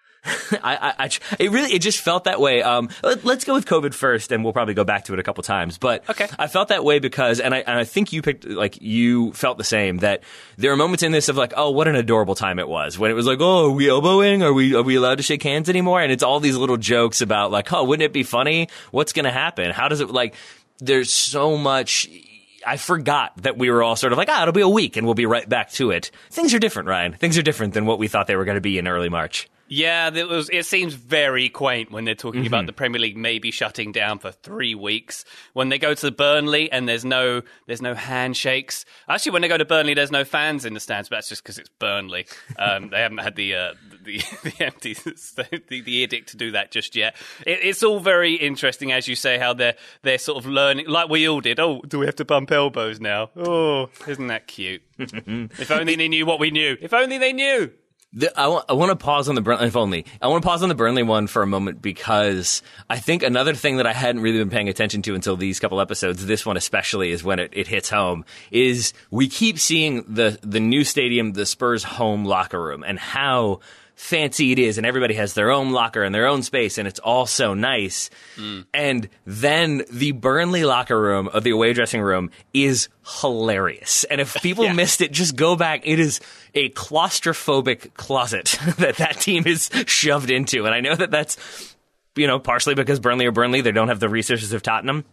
I, I, I, it really, it just felt that way. Um, let, let's go with COVID first, and we'll probably go back to it a couple times. But
okay.
I felt that way because, and I, and I think you picked, like, you felt the same, that there are moments in this of like, oh, what an adorable time it was when it was like, oh, are we elbowing? Are we, are we allowed to shake hands anymore? And it's all these little jokes about like, oh, wouldn't it be funny? What's going to happen? How does it, like, there's so much. I forgot that we were all sort of like, ah, it'll be a week and we'll be right back to it. Things are different, Ryan. Things are different than what we thought they were going to be in early March.
Yeah, it, was, it seems very quaint when they're talking
mm-hmm.
about the Premier League maybe shutting down for three weeks. When they go to Burnley and there's no there's no handshakes. Actually, when they go to Burnley, there's no fans in the stands, but that's just because it's Burnley. Um, they haven't had the uh, the the empty the, the edict to do that just yet. It, it's all very interesting, as you say, how they're they're sort of learning, like we all did. Oh, do we have to bump elbows now? Oh, isn't that cute? If only they knew what we knew. If only they knew.
The, I, want, I want to pause on the Burnley, if only. I want to pause on the Burnley one for a moment because I think another thing that I hadn't really been paying attention to until these couple episodes, this one especially is when it, it hits home, is we keep seeing the, the new stadium, the Spurs home locker room, and how fancy it is, and everybody has their own locker and their own space, and it's all so nice. Mm. And then the Burnley locker room, or the away dressing room, is hilarious. And if people yeah. missed it, just go back. It is a claustrophobic closet that that team is shoved into. And I know that that's, you know, partially because Burnley are Burnley. They don't have the resources of Tottenham.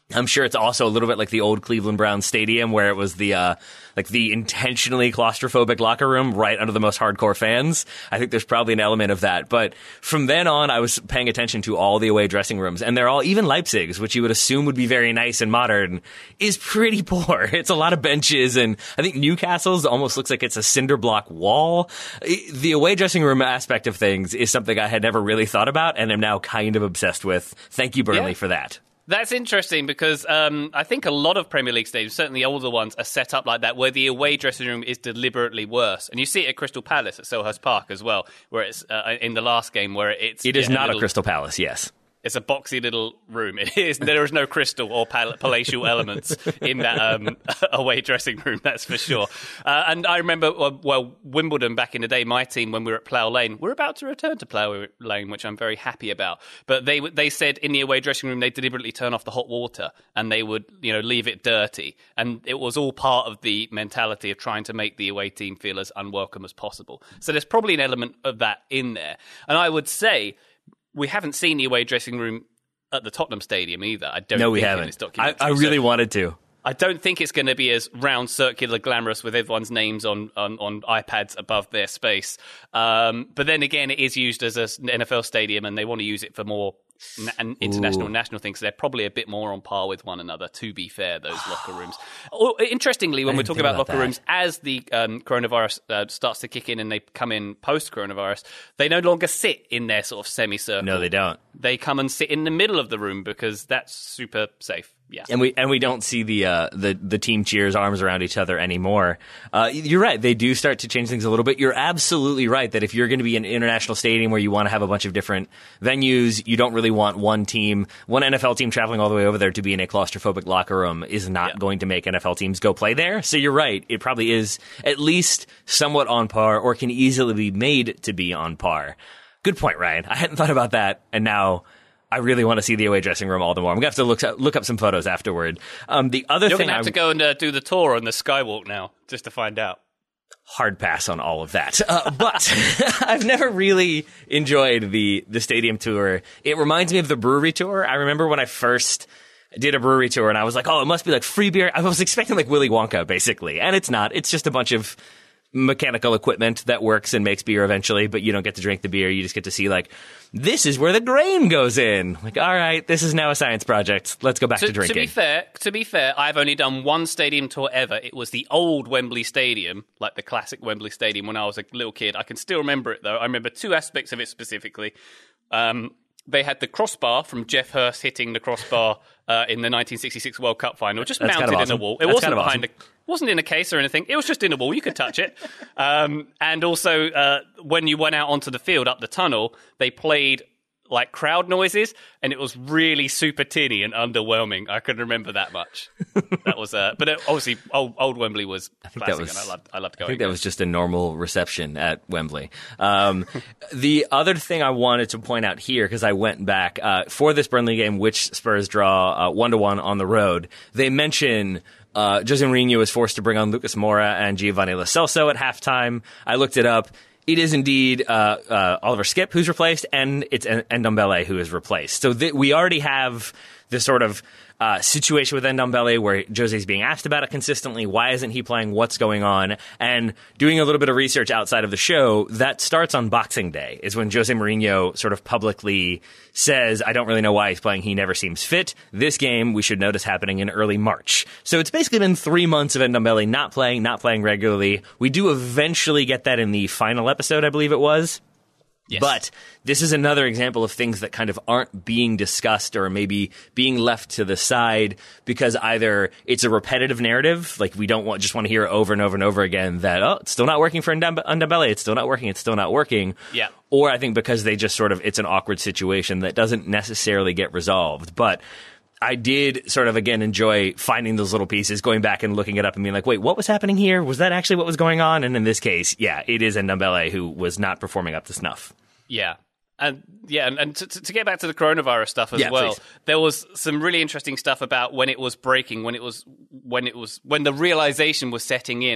I'm sure it's also a little bit like the old Cleveland Browns stadium where it was the uh, like the intentionally claustrophobic locker room right under the most hardcore fans. I think there's probably an element of that. But from then on, I was paying attention to all the away dressing rooms, and they're all, even Leipzig's, which you would assume would be very nice and modern, is pretty poor. It's a lot of benches, and I think Newcastle's almost looks like it's a cinder block wall. The away dressing room aspect of things is something I had never really thought about, and am now kind of obsessed with. Thank you, Burnley,
Yeah.
for that.
That's interesting because um, I think a lot of Premier League stadiums, certainly the older ones, are set up like that, where the away dressing room is deliberately worse. And you see it at Crystal Palace at Selhurst Park as well, where it's uh, in the last game where it's...
It is
yeah,
not a,
little,
a Crystal Palace, yes.
It's a boxy little room. It is. There is no crystal or pal- palatial elements in that um, away dressing room, that's for sure. Uh, and I remember, well, well, Wimbledon back in the day, my team, when we were at Plough Lane, we're about to return to Plough Lane, which I'm very happy about. But they they said in the away dressing room, they deliberately turn off the hot water and they would, you know, leave it dirty. And it was all part of the mentality of trying to make the away team feel as unwelcome as possible. So there's probably an element of that in there. And I would say, we haven't seen the away dressing room at the Tottenham Stadium either. I don't
No, we
think
haven't.
In this
I,
documentary.
I really
So
wanted to.
I don't think it's going to be as round, circular, glamorous with everyone's names on, on, on iPads above their space. Um, but then again, it is used as an N F L stadium, and they want to use it for more na- an international
Ooh.
and national things. So they're probably a bit more on par with one another, to be fair, those locker rooms. Oh, interestingly, when
I
we're
didn't
talking
think
about
about
locker
that.
rooms, as the um, coronavirus uh, starts to kick in and they come in post-coronavirus, they no longer sit in their sort of semicircle.
No, they don't.
They come and sit in the middle of the room because that's super safe. Yeah.
And we and we don't see the uh, the the team cheers, arms around each other anymore. Uh, you're right; they do start to change things a little bit. You're absolutely right that if you're going to be an international stadium where you want to have a bunch of different venues, you don't really want one team, one N F L team traveling all the way over there to be in a claustrophobic locker room is not
Yeah.
going to make N F L teams go play there. So you're right; it probably is at least somewhat on par, or can easily be made to be on par. Good point, Ryan. I hadn't thought about that, and now I really want to see the away dressing room all the more. I'm going to have to look, look up some photos afterward. Um, the other
You're
thing
going to have
I,
to go and uh, do the tour on the Skywalk now, just to find out.
hard pass on all of that. Uh, but I've never really enjoyed the, the stadium tour. It reminds me of the brewery tour. I remember when I first did a brewery tour and I was like, oh, it must be like free beer. I was expecting like Willy Wonka, basically. And it's not. It's just a bunch of mechanical equipment that works and makes beer eventually, but you don't get to drink the beer. You just get to see, like, this is where the grain goes in. Like, all right, this is now a science project. Let's go back to,
To,
drinking.
to be fair, to be fair, I've only done one stadium tour ever. It was the old Wembley Stadium, like the classic Wembley Stadium when I was a little kid. I can still remember it, though. I remember two aspects of it specifically. Um, they had the crossbar from Jeff Hurst hitting the crossbar uh, in the nineteen sixty-six World Cup final, just
That's
mounted
kind of
in a
awesome.
wall. It
That's
wasn't
kind of
behind
awesome.
a wasn't in a case or anything. It was just in a wall. You could touch it. Um, and also, uh, when you went out onto the field up the tunnel, they played like crowd noises, and it was really super tinny and underwhelming. I can remember that much. That was, uh, but it, obviously, old, old Wembley was
I think
classic,
that was,
and I loved, I loved
I
going.
think that
there.
was just a normal reception at Wembley. Um, the other thing I wanted to point out here, because I went back uh, for this Burnley game, which Spurs draw uh, one to one on the road. They mention uh, Jose Mourinho was forced to bring on Lucas Moura and Giovanni Lo Celso at halftime. I looked it up. It is indeed uh, uh, Oliver Skipp who's replaced, and it's Ndombele who is replaced. So th- we already have this sort of uh, situation with Ndombele where Jose's being asked about it consistently. Why isn't he playing? What's going on? And doing a little bit of research outside of the show, that starts on Boxing Day, is when Jose Mourinho sort of publicly says, I don't really know why he's playing. He never seems fit. This game, we should notice, happening in early March. So it's basically been three months of Ndombele not playing, not playing regularly. We do eventually get that in the final episode, I believe it was.
Yes.
But this is another example of things that kind of aren't being discussed or maybe being left to the side because either it's a repetitive narrative, like we don't want, just want to hear over and over and over again that, oh, it's still not working for Ndombele, it's still not working, it's still not working.
Yeah.
Or I think because they just sort of, it's an awkward situation that doesn't necessarily get resolved. But I did sort of, again, enjoy finding those little pieces, going back and looking it up and being like, wait, what was happening here? Was that actually what was going on? And in this case, yeah, it is Ndombele who was not performing up to snuff.
Yeah. And yeah, and, and to, to get back to the coronavirus stuff as
Yeah,
well,
please.
there was some really interesting stuff about when it was breaking, when it was when it was when the realization was setting in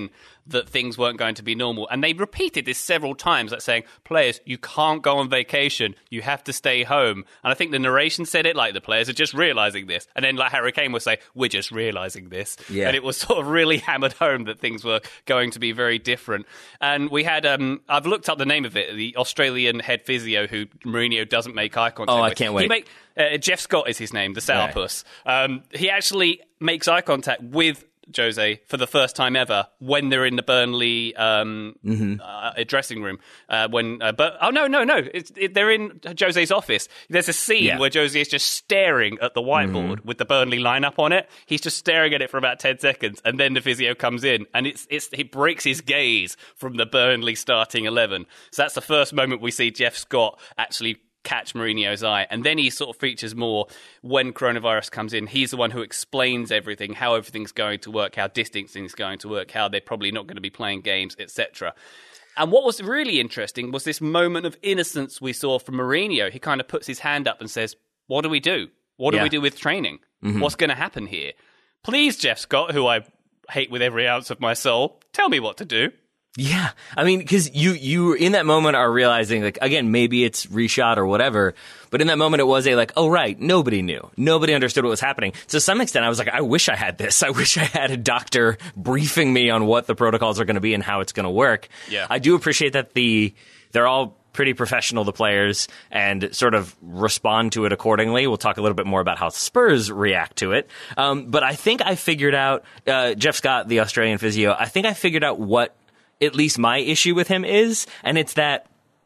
that things weren't going to be normal. And they repeated this several times, like saying, players, you can't go on vacation. You have to stay home. And I think the narration said it like the players are just realizing this. And then like Harry Kane would say, we're just realizing this.
Yeah.
And it was sort of really hammered home that things were going to be very different. And we had, um, I've looked up the name of it, the Australian head physio who Mourinho doesn't make eye contact
Oh,
with.
I can't wait.
He make, uh, Jeff Scott is his name, the sourpuss. Right. Um, he actually makes eye contact with Jose for the first time ever when they're in the Burnley um, mm-hmm. uh, dressing room. Uh, when, uh, but oh no, no, no! It's, it, they're in Jose's office. There's a scene yeah. where Jose is just staring at the whiteboard mm-hmm. with the Burnley lineup on it. He's just staring at it for about ten seconds, and then the physio comes in, and it's it's he breaks his gaze from the Burnley starting eleven. So that's the first moment we see Jeff Scott actually catch Mourinho's eye, and then he sort of features more when coronavirus comes in. He's the one who explains everything, how everything's going to work, how distancing is going to work, how they're probably not going to be playing games, et cetera. And what was really interesting was this moment of innocence we saw from Mourinho. He kind of puts his hand up and says, what do we do? What do
yeah.
we do with training?
Mm-hmm.
What's going to happen here? Please, Jeff Scott, who I hate with every ounce of my soul, tell me what to do.
Yeah. I mean, because you, you in that moment are realizing, like, again, maybe it's reshot or whatever, but in that moment it was a, like, oh, right, nobody knew. Nobody understood what was happening. To some extent, I was like, I wish I had this. I wish I had a doctor briefing me on what the protocols are going to be and how it's going to work.
Yeah.
I do appreciate that the they're all pretty professional, the players, and sort of respond to it accordingly. We'll talk a little bit more about how Spurs react to it. Um, but I think I figured out, uh, Jeff Scott, the Australian physio, I think I figured out what at least my issue with him is, and it's that,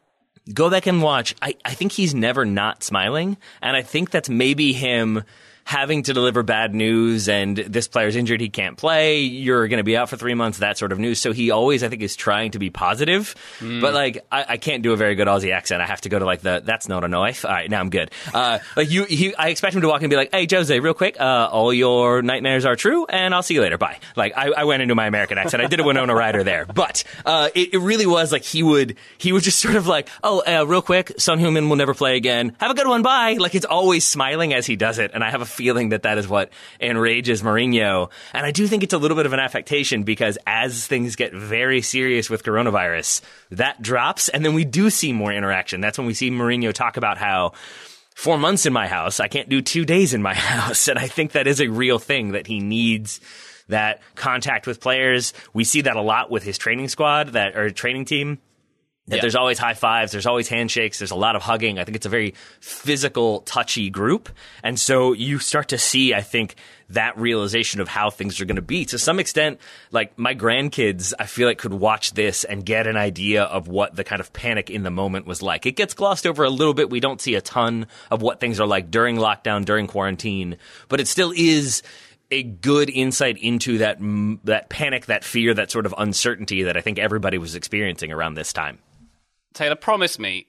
go back and watch, I, I think he's never not smiling, and I think that's maybe him having to deliver bad news, and this player's injured, he can't play, you're going to be out for three months, that sort of news. So he always, I think, is trying to be positive. Mm. But, like, I, I can't do a very good Aussie accent. I have to go to, like, the, that's not a knife. All right, now I'm good. Uh, like, you, he, I expect him to walk in and be like, hey, Jose, real quick, uh, all your nightmares are true, and I'll see you later. Bye. Like, I, I went into my American accent. I did a Winona Ryder there. But uh, it, it really was, like, he would, he would just sort of like, oh, uh, real quick, Son Heung-min will never play again. Have a good one. Bye. Like, it's always smiling as he does it, and I have a feeling that that is what enrages Mourinho. And I do think it's a little bit of an affectation because as things get very serious with coronavirus, that drops, and then we do see more interaction. That's when we see Mourinho talk about how four months in my house, I can't do two days in my house. And I think that is a real thing, that he needs that contact with players. We see that a lot with his training squad, that or training team. That yeah. There's always high fives, there's always handshakes, there's a lot of hugging. I think it's a very physical, touchy group. And so you start to see, I think, that realization of how things are going to be. To some extent, like my grandkids, I feel like could watch this and get an idea of what the kind of panic in the moment was like. It gets glossed over a little bit. We don't see a ton of what things are like during lockdown, during quarantine, but it still is a good insight into that that panic, that fear, that sort of uncertainty that I think everybody was experiencing around this time.
Taylor, promise me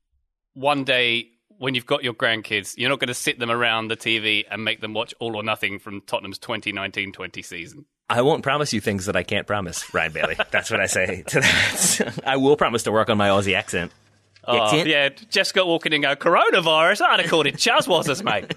one day when you've got your grandkids, you're not going to sit them around the T V and make them watch All or Nothing from Tottenham's twenty nineteen twenty season.
I won't promise you things that I can't promise, Ryan Bailey. That's what I say to that. I will promise to work on my Aussie accent.
Oh, yeah, Jeff Scott walking in and go, coronavirus? I'd have called it Chaz was us, mate.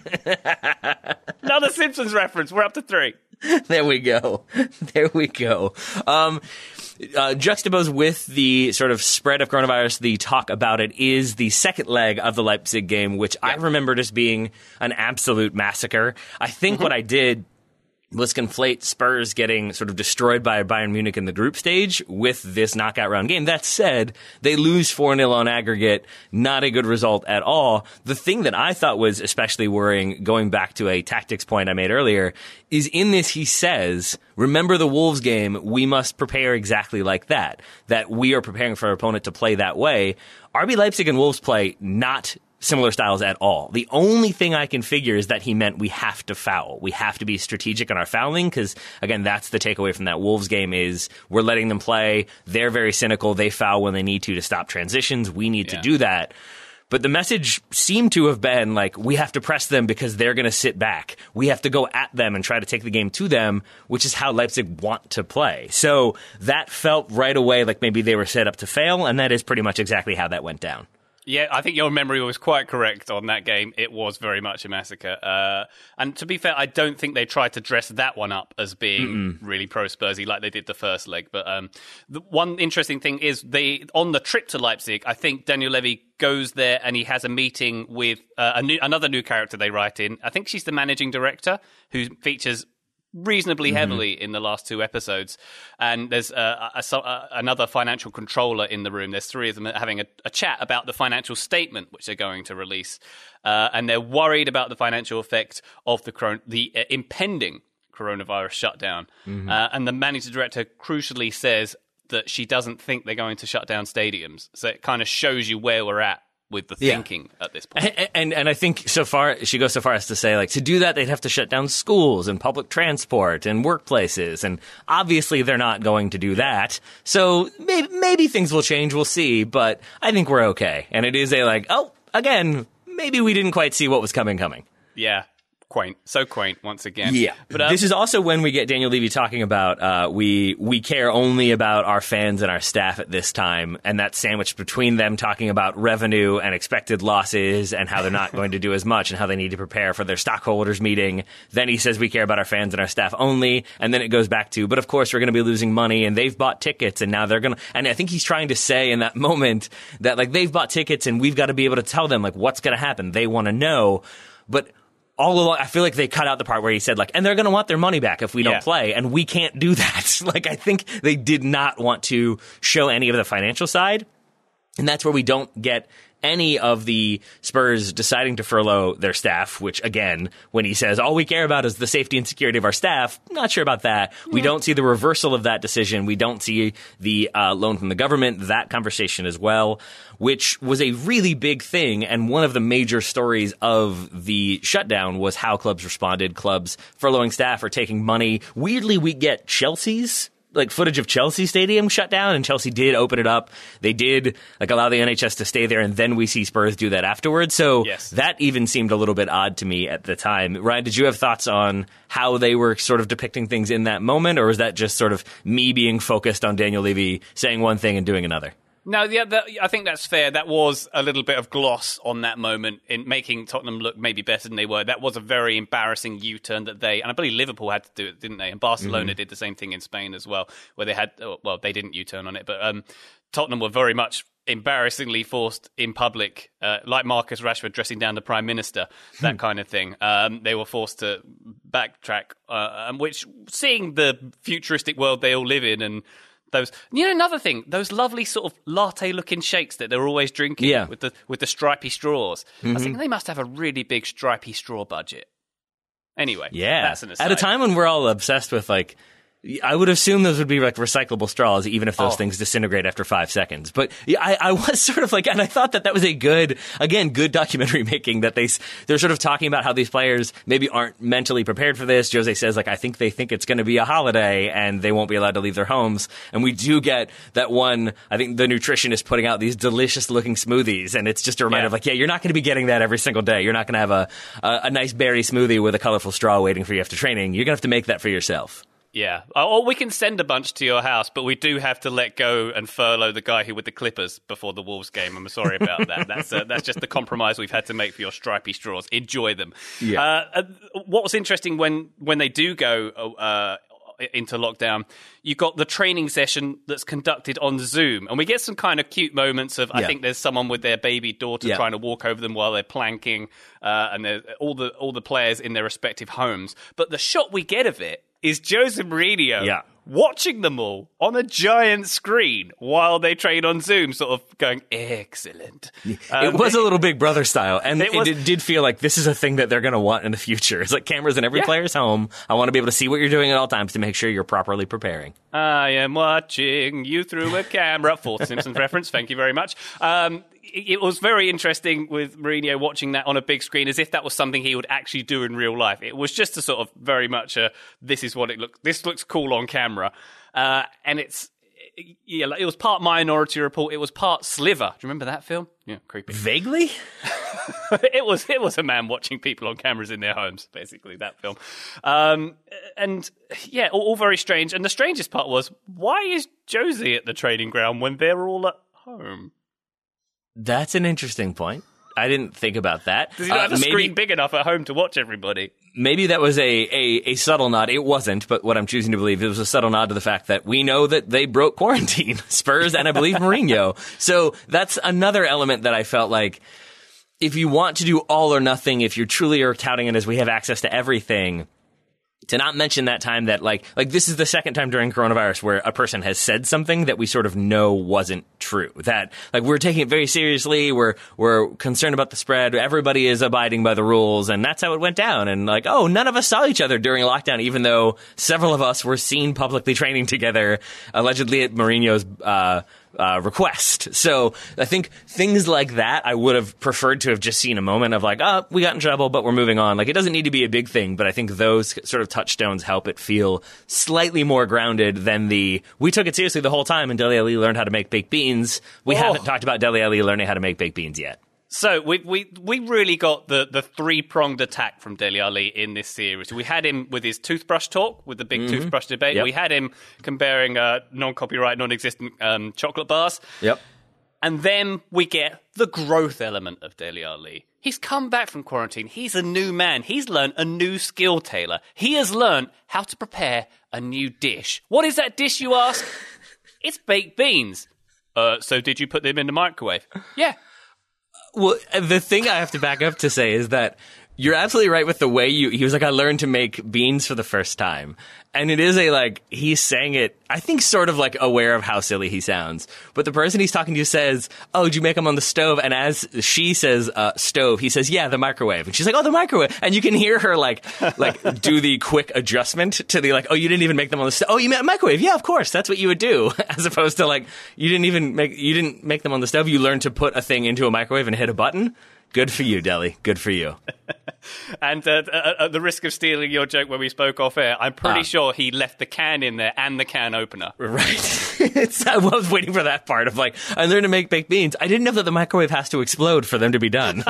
Another Simpsons reference. We're up to three.
There we go. There we go. Um, uh, juxtaposed with the sort of spread of coronavirus, the talk about it is the second leg of the Leipzig game, which yeah. I remembered as being an absolute massacre. I think mm-hmm. what I did was conflate Spurs getting sort of destroyed by Bayern Munich in the group stage with this knockout round game. That said, they lose four nil on aggregate. Not a good result at all. The thing that I thought was especially worrying, going back to a tactics point I made earlier, is in this he says, remember the Wolves game, we must prepare exactly like that. That we are preparing for our opponent to play that way. R B Leipzig and Wolves play not similar styles at all. The only thing I can figure is that he meant we have to foul. We have to be strategic in our fouling because, again, that's the takeaway from that Wolves game is we're letting them play. They're very cynical. They foul when they need to to stop transitions. We need yeah. to do that. But the message seemed to have been like, we have to press them because they're going to sit back. We have to go at them and try to take the game to them, which is how Leipzig want to play. So that felt right away like maybe they were set up to fail, and that is pretty much exactly how that went down.
Yeah, I think your memory was quite correct on that game. It was very much a massacre. Uh, and to be fair, I don't think they tried to dress that one up as being Mm-mm. really pro-Spursy like they did the first leg. But um, the one interesting thing is they on the trip to Leipzig, I think Daniel Levy goes there and he has a meeting with uh, a new, another new character they write in. I think she's the managing director who features reasonably heavily mm-hmm. in the last two episodes, and there's uh, a, a, a, another financial controller in the room. There's three of them having a, a chat about the financial statement which they're going to release, uh, and they're worried about the financial effect of the coron- the uh, impending coronavirus shutdown. Mm-hmm. Uh, and the managing director crucially says that she doesn't think they're going to shut down stadiums. So it kind of shows you where we're at with the thinking yeah. at this point.
And, and and I think so far, she goes so far as to say, like, to do that, they'd have to shut down schools and public transport and workplaces. And obviously, they're not going to do that. So maybe, maybe things will change. We'll see. But I think we're okay. And it is a, like, oh, again, maybe we didn't quite see what was coming coming.
Yeah. Quaint. So quaint, once again.
Yeah. But um, this is also when we get Daniel Levy talking about uh, we we care only about our fans and our staff at this time, and that's sandwiched between them talking about revenue and expected losses and how they're not going to do as much and how they need to prepare for their stockholders meeting. Then he says we care about our fans and our staff only, and then it goes back to, but of course we're going to be losing money, and they've bought tickets, and now they're going to, and I think he's trying to say in that moment that, like, they've bought tickets, and we've got to be able to tell them, like, what's going to happen. They want to know, but all along, I feel like they cut out the part where he said, like, and they're going to want their money back if we don't yeah. play, and we can't do that. Like, I think they did not want to show any of the financial side, and that's where we don't get any of the Spurs deciding to furlough their staff, which, again, when he says, all we care about is the safety and security of our staff, not sure about that. Yeah. We don't see the reversal of that decision. We don't see the uh, loan from the government, that conversation as well, which was a really big thing. And one of the major stories of the shutdown was how clubs responded. Clubs furloughing staff or taking money. Weirdly, we get Chelsea's like footage of Chelsea Stadium shut down, and Chelsea did open it up. They did like allow the N H S to stay there, and then we see Spurs do that afterwards. So
yes.
that even seemed a little bit odd to me at the time. Ryan, did you have thoughts on how they were sort of depicting things in that moment, or was that just sort of me being focused on Daniel Levy saying one thing and doing another?
No, yeah, that, I think that's fair. That was a little bit of gloss on that moment in making Tottenham look maybe better than they were. That was a very embarrassing U-turn that they, and I believe Liverpool had to do it, didn't they? And Barcelona mm-hmm. did the same thing in Spain as well, where they had, well, they didn't U-turn on it, but um, Tottenham were very much embarrassingly forced in public, uh, like Marcus Rashford dressing down the Prime Minister, that kind of thing. Um, they were forced to backtrack, uh, which, seeing the futuristic world they all live in and those, you know, another thing, those lovely sort of latte-looking shakes that they're always drinking
yeah.
with the with the stripy straws.
Mm-hmm.
I think they must have a really big stripy straw budget. Anyway,
yeah,
that's an aside.
At a time when we're all obsessed with, like, I would assume those would be like recyclable straws, even if those oh. things disintegrate after five seconds. But yeah, I, I was sort of like, and I thought that that was a good, again, good documentary making, that they, they're sort of talking about how these players maybe aren't mentally prepared for this. Jose says, like, I think they think it's going to be a holiday and they won't be allowed to leave their homes. And we do get that one, I think the nutritionist putting out these delicious looking smoothies. And it's just a reminder
yeah.
of, like, yeah, you're not going to be getting that every single day. You're not going to have a, a, a nice berry smoothie with a colorful straw waiting for you after training. You're going to have to make that for yourself.
Yeah, or we can send a bunch to your house, but we do have to let go and furlough the guy who with the Clippers before the Wolves game. I'm sorry about that. That's uh, that's just the compromise we've had to make for your stripy straws. Enjoy them.
Yeah.
Uh, what was interesting when when they do go uh, into lockdown, you got the training session that's conducted on Zoom, and we get some kind of cute moments of, yeah. I think there's someone with their baby daughter
yeah.
trying to walk over them while they're planking, uh, and there's all the all the players in their respective homes. But the shot we get of it is Jose Mourinho
yeah.
watching them all on a giant screen while they train on Zoom, sort of going, excellent.
Um, it was a little Big Brother style, and it, was, it did feel like this is a thing that they're going to want in the future. It's like cameras in every yeah. player's home. I want to be able to see what you're doing at all times to make sure you're properly preparing.
I am watching you through a camera. Fourth Simpsons reference, thank you very much. Um, it was very interesting with Mourinho watching that on a big screen, as if that was something he would actually do in real life. It was just a sort of very much a, this is what it looks, this looks cool on camera. Uh, and it's, yeah, it was part Minority Report. It was part Sliver. Do you remember that film? Yeah, creepy.
Vaguely?
it was it was a man watching people on cameras in their homes, basically, that film. Um, and yeah, all, all very strange. And the strangest part was, why is Josie at the training ground when they're all at home?
That's an interesting point. I didn't think about that.
Does he not
Uh,
have a
maybe-
screen big enough at home to watch everybody?
Maybe that was a, a, a subtle nod. It wasn't, but what I'm choosing to believe, it was a subtle nod to the fact that we know that they broke quarantine. Spurs and I believe Mourinho. So that's another element that I felt like if you want to do all or nothing, if you truly are touting it as we have access to everything, to not mention that time that, like, like this is the second time during coronavirus where a person has said something that we sort of know wasn't true. That, like, we're taking it very seriously. We're we're concerned about the spread. Everybody is abiding by the rules, and that's how it went down. And, like, oh, none of us saw each other during lockdown, even though several of us were seen publicly training together, allegedly at Mourinho's uh Uh, request. So I think things like that, I would have preferred to have just seen a moment of like, oh, we got in trouble, but we're moving on. Like, it doesn't need to be a big thing, but I think those sort of touchstones help it feel slightly more grounded than the, we took it seriously the whole time and Dele Alli learned how to make baked beans. We
Oh.
haven't talked about Dele Alli learning how to make baked beans yet.
So we we we really got the, the three pronged attack from Dele Alli in this series. We had him with his toothbrush talk, with the big mm-hmm. toothbrush debate.
Yep.
We had him comparing uh, non-copyright, non-existent um, chocolate bars.
Yep.
And then we get the growth element of Dele Alli. He's come back from quarantine. He's a new man. He's learned a new skill, Taylor. He has learned how to prepare a new dish. What is that dish, you ask? It's baked beans. Uh, so did you put them in the microwave? Yeah.
Well, the thing I have to back up to say is that you're absolutely right with the way you, he was like, I learned to make beans for the first time. And it is a, like, he's saying it, I think, sort of like aware of how silly he sounds. But the person he's talking to says, oh, did you make them on the stove? And as she says, uh, stove, he says, yeah, the microwave. And she's like, oh, the microwave. And you can hear her, like, like do the quick adjustment to the, like, oh, you didn't even make them on the stove. Oh, you meant a microwave. Yeah, of course. That's what you would do. As opposed to, like, you didn't even make, you didn't make them on the stove. You learned to put a thing into a microwave and hit a button. Good for you, Dele. Good for you.
And uh, at the risk of stealing your joke when we spoke off air, I'm pretty
Ah.
sure he left the can in there and the can opener.
Right. it's, I was waiting for that part of like, I learned to make baked beans. I didn't know that the microwave has to explode for them to be done.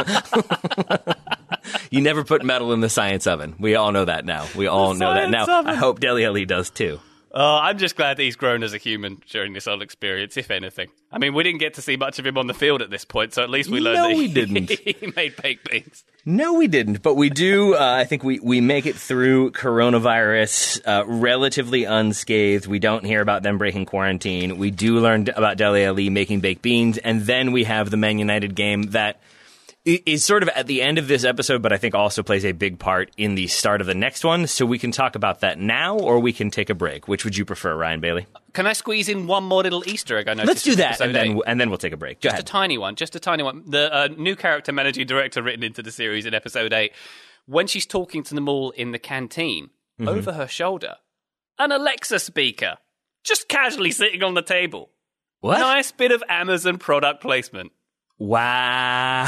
You never put metal in the science oven. We all know that now. We all
The
know that
science
now.
oven.
I hope Dele Alli does too.
Oh, I'm just glad that he's grown as a human during this whole experience, if anything. I mean, we didn't get to see much of him on the field at this point, so at least we learned
No,
that
we
he,
didn't.
he made baked beans.
No, we didn't, but we do. Uh, I think we, we make it through coronavirus uh, relatively unscathed. We don't hear about them breaking quarantine. We do learn about Dele Alli making baked beans, and then we have the Man United game that i- is sort of at the end of this episode, but I think also plays a big part in the start of the next one. So we can talk about that now, or we can take a break. Which would you prefer, Ryan Bailey?
Can I squeeze in one more little Easter egg I noticed?
Let's do
in
that,
episode
and then
eight?
and then we'll take a break. Go
Just a
ahead.
tiny one, just a tiny one. The uh, new character managing director written into the series in episode eight, when she's talking to them all in the canteen,
Mm-hmm.
over her shoulder, an Alexa speaker, just casually sitting on the table.
What?
Nice bit of Amazon product placement.
Wow.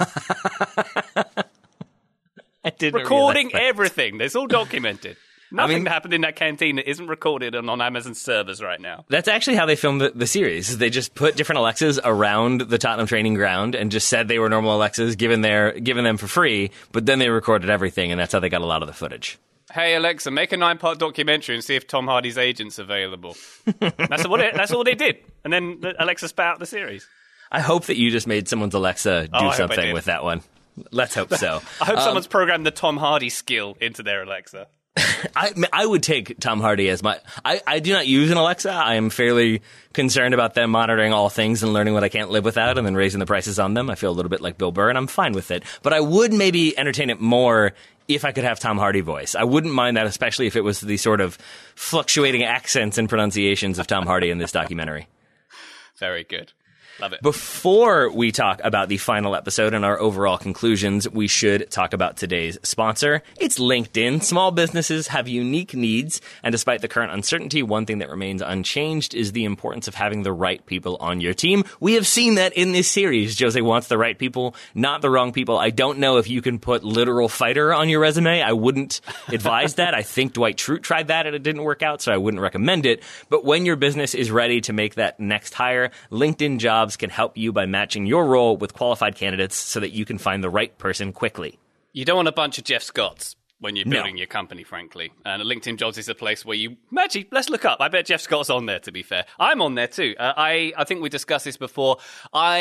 I didn't
Recording
realize that.
everything. It's all documented. Nothing
mean-
that happened in that canteen that isn't recorded and on Amazon servers right now.
That's actually how they filmed the, the series. They just put different Alexas around the Tottenham training ground and just said they were normal Alexas, given their given them for free. But then they recorded everything, and that's how they got a lot of the footage.
Hey Alexa, make a nine-part documentary and see if Tom Hardy's agent's available. that's what. It, that's all they did, and then Alexa spat out the seseries.
I hope that you just made someone's Alexa do
Oh, I hope I
something
did.
with that one. Let's hope so.
I hope
Um,
someone's programmed the Tom Hardy skill into their Alexa.
I, I would take Tom Hardy as my... I, I do not use an Alexa. I am fairly concerned about them monitoring all things and learning what I can't live without and then raising the prices on them. I feel a little bit like Bill Burr, and I'm fine with it. But I would maybe entertain it more if I could have Tom Hardy voice. I wouldn't mind that, especially if it was the sort of fluctuating accents and pronunciations of Tom Hardy in this documentary.
Very good. Love it.
Before we talk about the final episode and our overall conclusions, we should talk about today's sponsor. It's LinkedIn. Small businesses have unique needs, and despite the current uncertainty, one thing that remains unchanged is the importance of having the right people on your team. We have seen that in this series. Jose wants the right people, not the wrong people. I don't know if you can put literal fighter on your resume. I wouldn't advise that. I think Dwight Schrute tried that and it didn't work out, so I wouldn't recommend it. But when your business is ready to make that next hire, LinkedIn Jobs can help you by matching your role with qualified candidates so that you can find the right person quickly.
You don't want a bunch of Jeff Scotts when you're
No.
building your company, frankly. And LinkedIn Jobs is a place where you... Actually, let's look up. I bet Jeff Scott's on there, to be fair. I'm on there, too. Uh, I, I think we discussed this before. I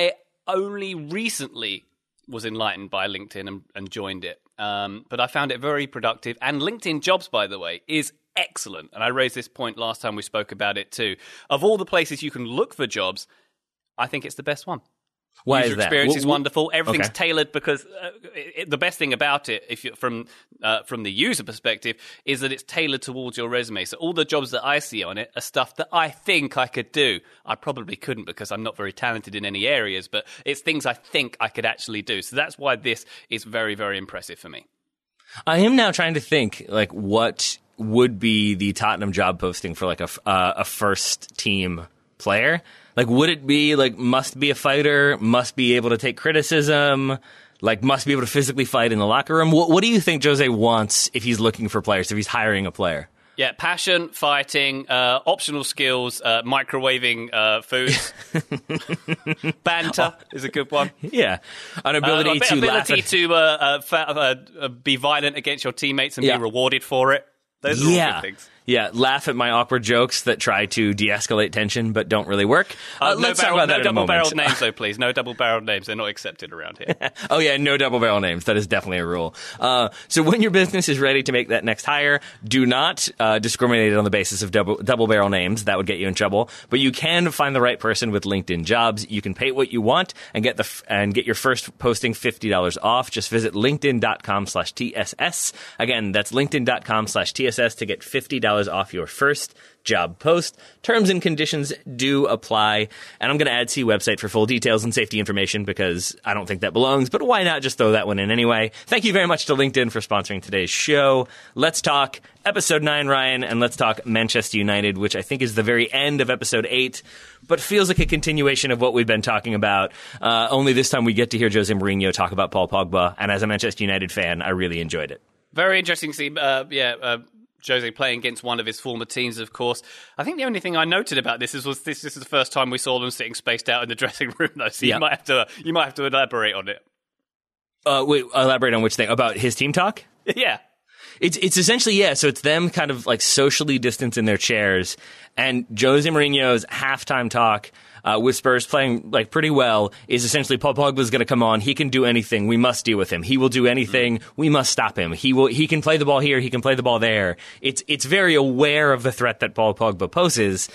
only recently was enlightened by LinkedIn and, and joined it. Um, but I found it very productive. And LinkedIn Jobs, by the way, is excellent. And I raised this point last time we spoke about it too. Of all the places you can look for jobs, I think it's the best one.
Why
User
is that?
experience
Well,
is wonderful. Everything's
okay.
tailored because uh, it, the best thing about it, if you're from uh, from the user perspective, is that it's tailored towards your resume. So all the jobs that I see on it are stuff that I think I could do. I probably couldn't because I'm not very talented in any areas, but it's things I think I could actually do. So that's why this is very, very impressive for me.
I am now trying to think, like, what would be the Tottenham job posting for, like, a, uh, a first-team player? Like, would it be, like, must be a fighter, must be able to take criticism, like, must be able to physically fight in the locker room? What, what do you think Jose wants if he's looking for players, if he's hiring a player?
Yeah, passion, fighting, uh, optional skills, uh, microwaving uh, foods. Banter is a good one.
Yeah. An ability
uh,
to
ability
laugh at...
to uh, uh, fa- uh, be violent against your teammates and
Yeah.
be rewarded for it. Those are all
yeah.
good things.
Yeah, laugh at my awkward jokes that try to de-escalate tension but don't really work. Uh,
Uh, no
let's
barrel,
talk about
no
that in a moment.
double-barreled names, though, please. No double-barreled names. They're not accepted around here.
Oh, yeah, no double barrel names. That is definitely a rule. Uh, so when your business is ready to make that next hire, do not uh, discriminate on the basis of double double barrel names. That would get you in trouble. But you can find the right person with LinkedIn Jobs. You can pay what you want and get the f- and get your first posting fifty dollars off. Just visit linkedin.com slash TSS. Again, that's linkedin.com slash TSS to get fifty dollars off your first job post. Terms and conditions do apply. And I'm going to add to your website for full details and safety information because I don't think that belongs, but why not just throw that one in anyway? Thank you very much to LinkedIn for sponsoring today's show. Let's talk episode nine, Ryan, and let's talk Manchester United, which I think is the very end of episode eight, but feels like a continuation of what we've been talking about. Uh, only this time we get to hear Jose Mourinho talk about Paul Pogba. And as a Manchester United fan, I really enjoyed it.
Very interesting to see, uh, yeah, uh, Jose playing against one of his former teams, of course. I think the only thing I noted about this is was this, this is the first time we saw them sitting spaced out in the dressing room, though. So
Yeah.
you might have to you might have to elaborate on it.
Uh, wait, elaborate on which thing? About his team talk?
Yeah.
It's it's essentially, yeah, so it's them kind of like socially distanced in their chairs, and Jose Mourinho's halftime talk uh, with Spurs playing like pretty well is essentially Paul Pogba's going to come on, he can do anything, we must deal with him. He will do anything, we must stop him. He will he can play the ball here, he can play the ball there. It's it's very aware of the threat that Paul Pogba poses.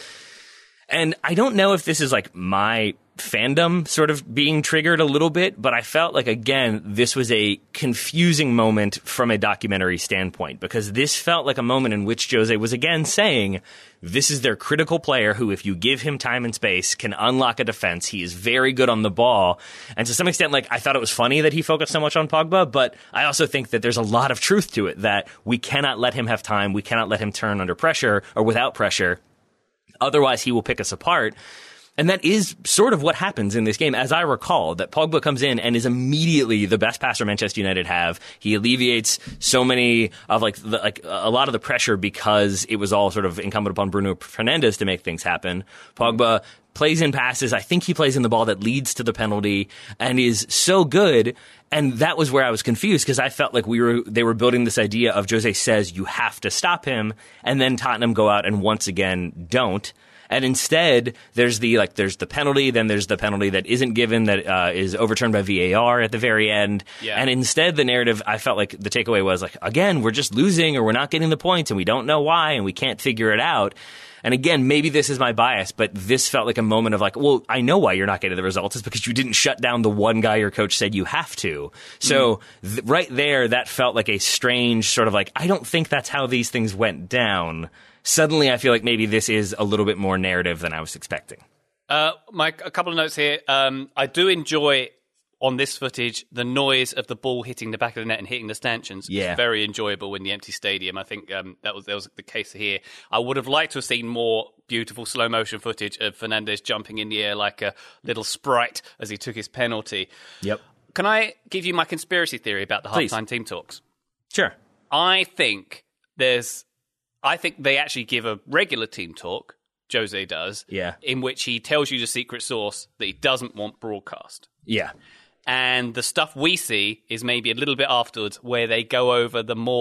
And I don't know if this is like my fandom sort of being triggered a little bit, but I felt like, again, this was a confusing moment from a documentary standpoint, because this felt like a moment in which Jose was again saying, this is their critical player who, if you give him time and space, can unlock a defense. He is very good on the ball. And to some extent, like, I thought it was funny that he focused so much on Pogba, but I also think that there's a lot of truth to it, that we cannot let him have time. We cannot let him turn under pressure or without pressure. Otherwise, he will pick us apart. And that is sort of what happens in this game, as I recall, that Pogba comes in and is immediately the best passer Manchester United have. He alleviates so many of like the, like a lot of the pressure because it was all sort of incumbent upon Bruno Fernandes to make things happen. Pogba plays in passes. I think he plays in the ball that leads to the penalty and is so good. And that was where I was confused, because I felt like we were they were building this idea of Jose says you have to stop him, and then Tottenham go out and once again don't. And instead, there's the like there's the penalty, then there's the penalty that isn't given that uh, is overturned by V A R at the very end.
Yeah.
And instead, the narrative, I felt like the takeaway was like, again, we're just losing or we're not getting the points and we don't know why and we can't figure it out. And again, maybe this is my bias, but this felt like a moment of like, well, I know why you're not getting the results. It's because you didn't shut down the one guy your coach said you have to. So mm. th- right there, that felt like a strange sort of like, I don't think that's how these things went down. Suddenly, I feel like maybe this is a little bit more narrative than I was expecting.
Uh, Mike, a couple of notes here. Um, I do enjoy on this footage the noise of the ball hitting the back of the net and hitting the stanchions.
Yeah.
It's very enjoyable in the empty stadium. I think um, that was that was the case here. I would have liked to have seen more beautiful slow motion footage of Fernandes jumping in the air like a little sprite as he took his penalty.
Yep.
Can I give you my conspiracy theory about the
Please.
halftime team talks?
Sure.
I think there's. I think they actually give a regular team talk, Jose does,
Yeah.
in which he tells you the secret sauce that he doesn't want broadcast.
Yeah.
And the stuff we see is maybe a little bit afterwards where they go over the more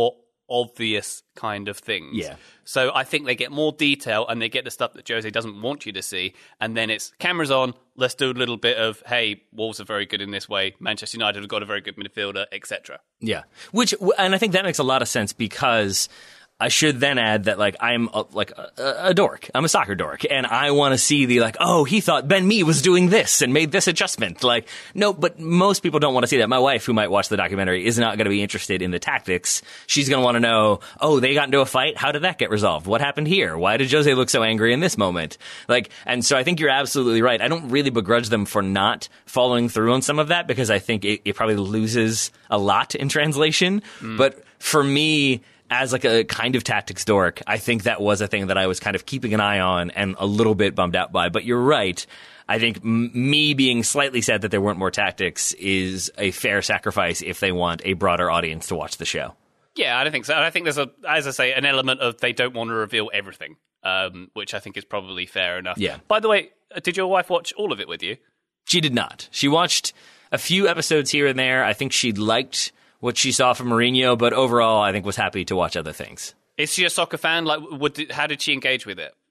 obvious kind of things.
Yeah.
So I think they get more detail and they get the stuff that Jose doesn't want you to see. And then it's cameras on. Let's do a little bit of, hey, Wolves are very good in this way. Manchester United have got a very good midfielder, et cetera.
Yeah. Which, and I think that makes a lot of sense because I should then add that, like, I'm a, like a, a dork. I'm a soccer dork. And I want to see the, like, oh, he thought Ben Mee was doing this and made this adjustment. Like, no, but most people don't want to see that. My wife, who might watch the documentary, is not going to be interested in the tactics. She's going to want to know, oh, they got into a fight? How did that get resolved? What happened here? Why did Jose look so angry in this moment? Like, and so I think you're absolutely right. I don't really begrudge them for not following through on some of that because I think it, it probably loses a lot in translation. Mm. But for me, as like a kind of tactics dork, I think that was a thing that I was kind of keeping an eye on and a little bit bummed out by. But you're right. I think m- me being slightly sad that there weren't more tactics is a fair sacrifice if they want a broader audience to watch the show.
Yeah, I don't think so. I think there's, a, as I say, an element of they don't want to reveal everything, um, which I think is probably fair enough.
Yeah.
By the way, did your wife watch all of it with you?
She did not. She watched a few episodes here and there. I think she liked what she saw from Mourinho, but overall, I think was happy to watch other things.
Is she a soccer fan? Like, would, how did she engage with it?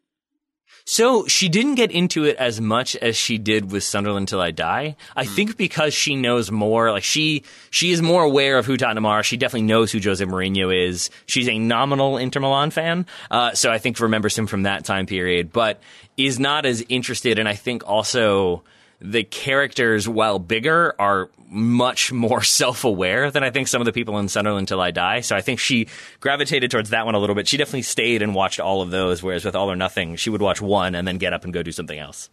So she didn't get into it as much as she did with Sunderland Till I Die. I mm. think because she knows more, like she she is more aware of who Tottenham are. She definitely knows who Jose Mourinho is. She's a nominal Inter Milan fan, uh, so I think remembers him from that time period, but is not as interested. And I think also the characters, while bigger, are much more self-aware than I think some of the people in Sunderland Till I Die. So I think she gravitated towards that one a little bit. She definitely stayed and watched all of those, whereas with All or Nothing, she would watch one and then get up and go do something else.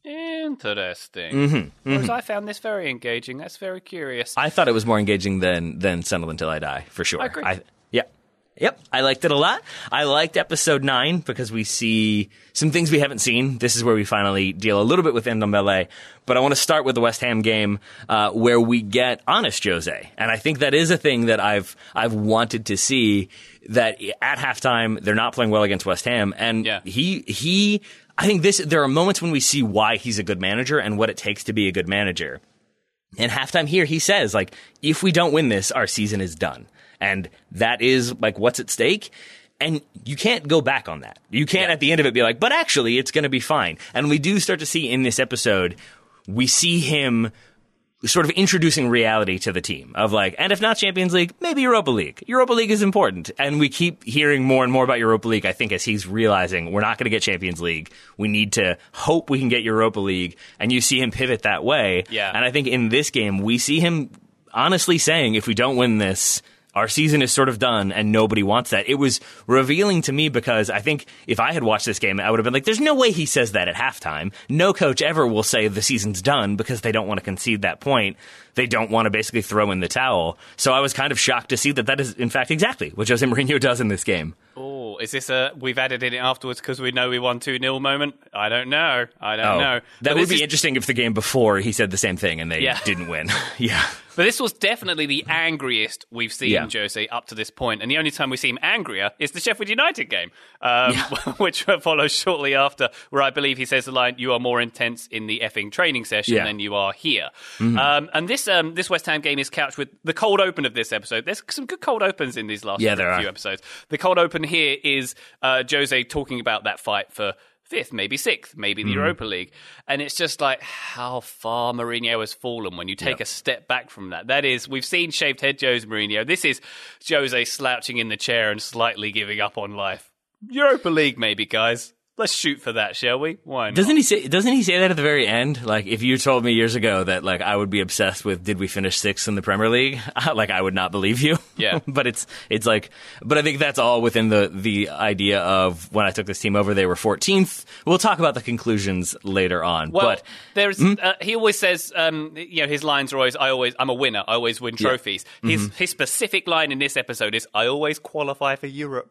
Interesting.
Mm-hmm, mm-hmm.
Whereas I found this very engaging. That's very curious.
I thought it was more engaging than, than Sunderland Till I Die, for sure.
I agree.
I, yeah. Yep, I liked it a lot. I liked episode nine because we see some things we haven't seen. This is where we finally deal a little bit with Ndombele. But I want to start with the West Ham game uh, where we get honest Jose. And I think that is a thing that I've I've wanted to see, that at halftime they're not playing well against West Ham. And
yeah.
he he I think this there are moments when we see why he's a good manager and what it takes to be a good manager. And halftime here he says, like, if we don't win this, our season is done. And that is, like, what's at stake. And you can't go back on that. You can't, yeah. at the end of it, be like, but actually, it's going to be fine. And we do start to see in this episode, we see him sort of introducing reality to the team of like, and if not Champions League, maybe Europa League. Europa League is important. And we keep hearing more and more about Europa League, I think, as he's realizing we're not going to get Champions League. We need to hope we can get Europa League. And you see him pivot that way.
Yeah.
And I think in this game, we see him honestly saying, if we don't win this, our season is sort of done, and nobody wants that. It was revealing to me because I think if I had watched this game, I would have been like, there's no way he says that at halftime. No coach ever will say the season's done because they don't want to concede that point. They don't want to basically throw in the towel. So I was kind of shocked to see that that is, in fact, exactly what Jose Mourinho does in this game.
Oh, is this a we've added in it afterwards because we know we won two nil moment? I don't know. I don't
oh,
know.
That
but
would be
is...
interesting if the game before he said the same thing and they yeah. didn't win. yeah.
But this was definitely the angriest we've seen
yeah.
Jose up to this point. And the only time we see him angrier is the Sheffield United game, um,
yeah.
which follows shortly after, where I believe he says the line, you are more intense in the effing training session
yeah.
than you are here.
Mm-hmm.
Um, and this um, this West Ham game is couched with the cold open of this episode. There's some good cold opens in these last
yeah,
few
there
episodes. The cold open here is uh, Jose talking about that fight for fifth, maybe sixth, maybe the mm. Europa League. And it's just like how far Mourinho has fallen when you take
yep.
a step back from that. That is, we've seen shaved head Jose Mourinho. This is Jose slouching in the chair and slightly giving up on life. Europa League, maybe, guys. Let's shoot for that, shall we? Why not?
Doesn't he say? Doesn't he say that at the very end? Like, if you told me years ago that like I would be obsessed with did we finish sixth in the Premier League, like I would not believe you.
Yeah.
but it's it's like, but I think that's all within the the idea of when I took this team over, they were fourteenth. We'll talk about the conclusions later on.
Well,
but
there's
mm-hmm.
uh, he always says, um, you know, his lines are always, "I always, I'm a winner. I always win trophies."
Yeah.
His
mm-hmm.
his specific line in this episode is, "I always qualify for Europe."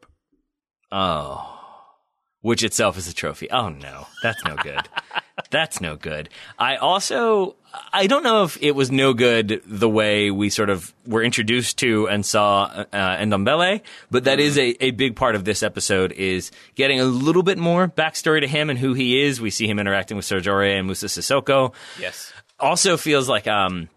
Oh. Which itself is a trophy. Oh, no. That's no good. That's no good. I also, I don't know if it was no good the way we sort of were introduced to and saw uh, Ndombele, but that is a, a big part of this episode is getting a little bit more backstory to him and who he is. We see him interacting with Serge Aurier and Moussa Sissoko.
Yes.
Also feels like um,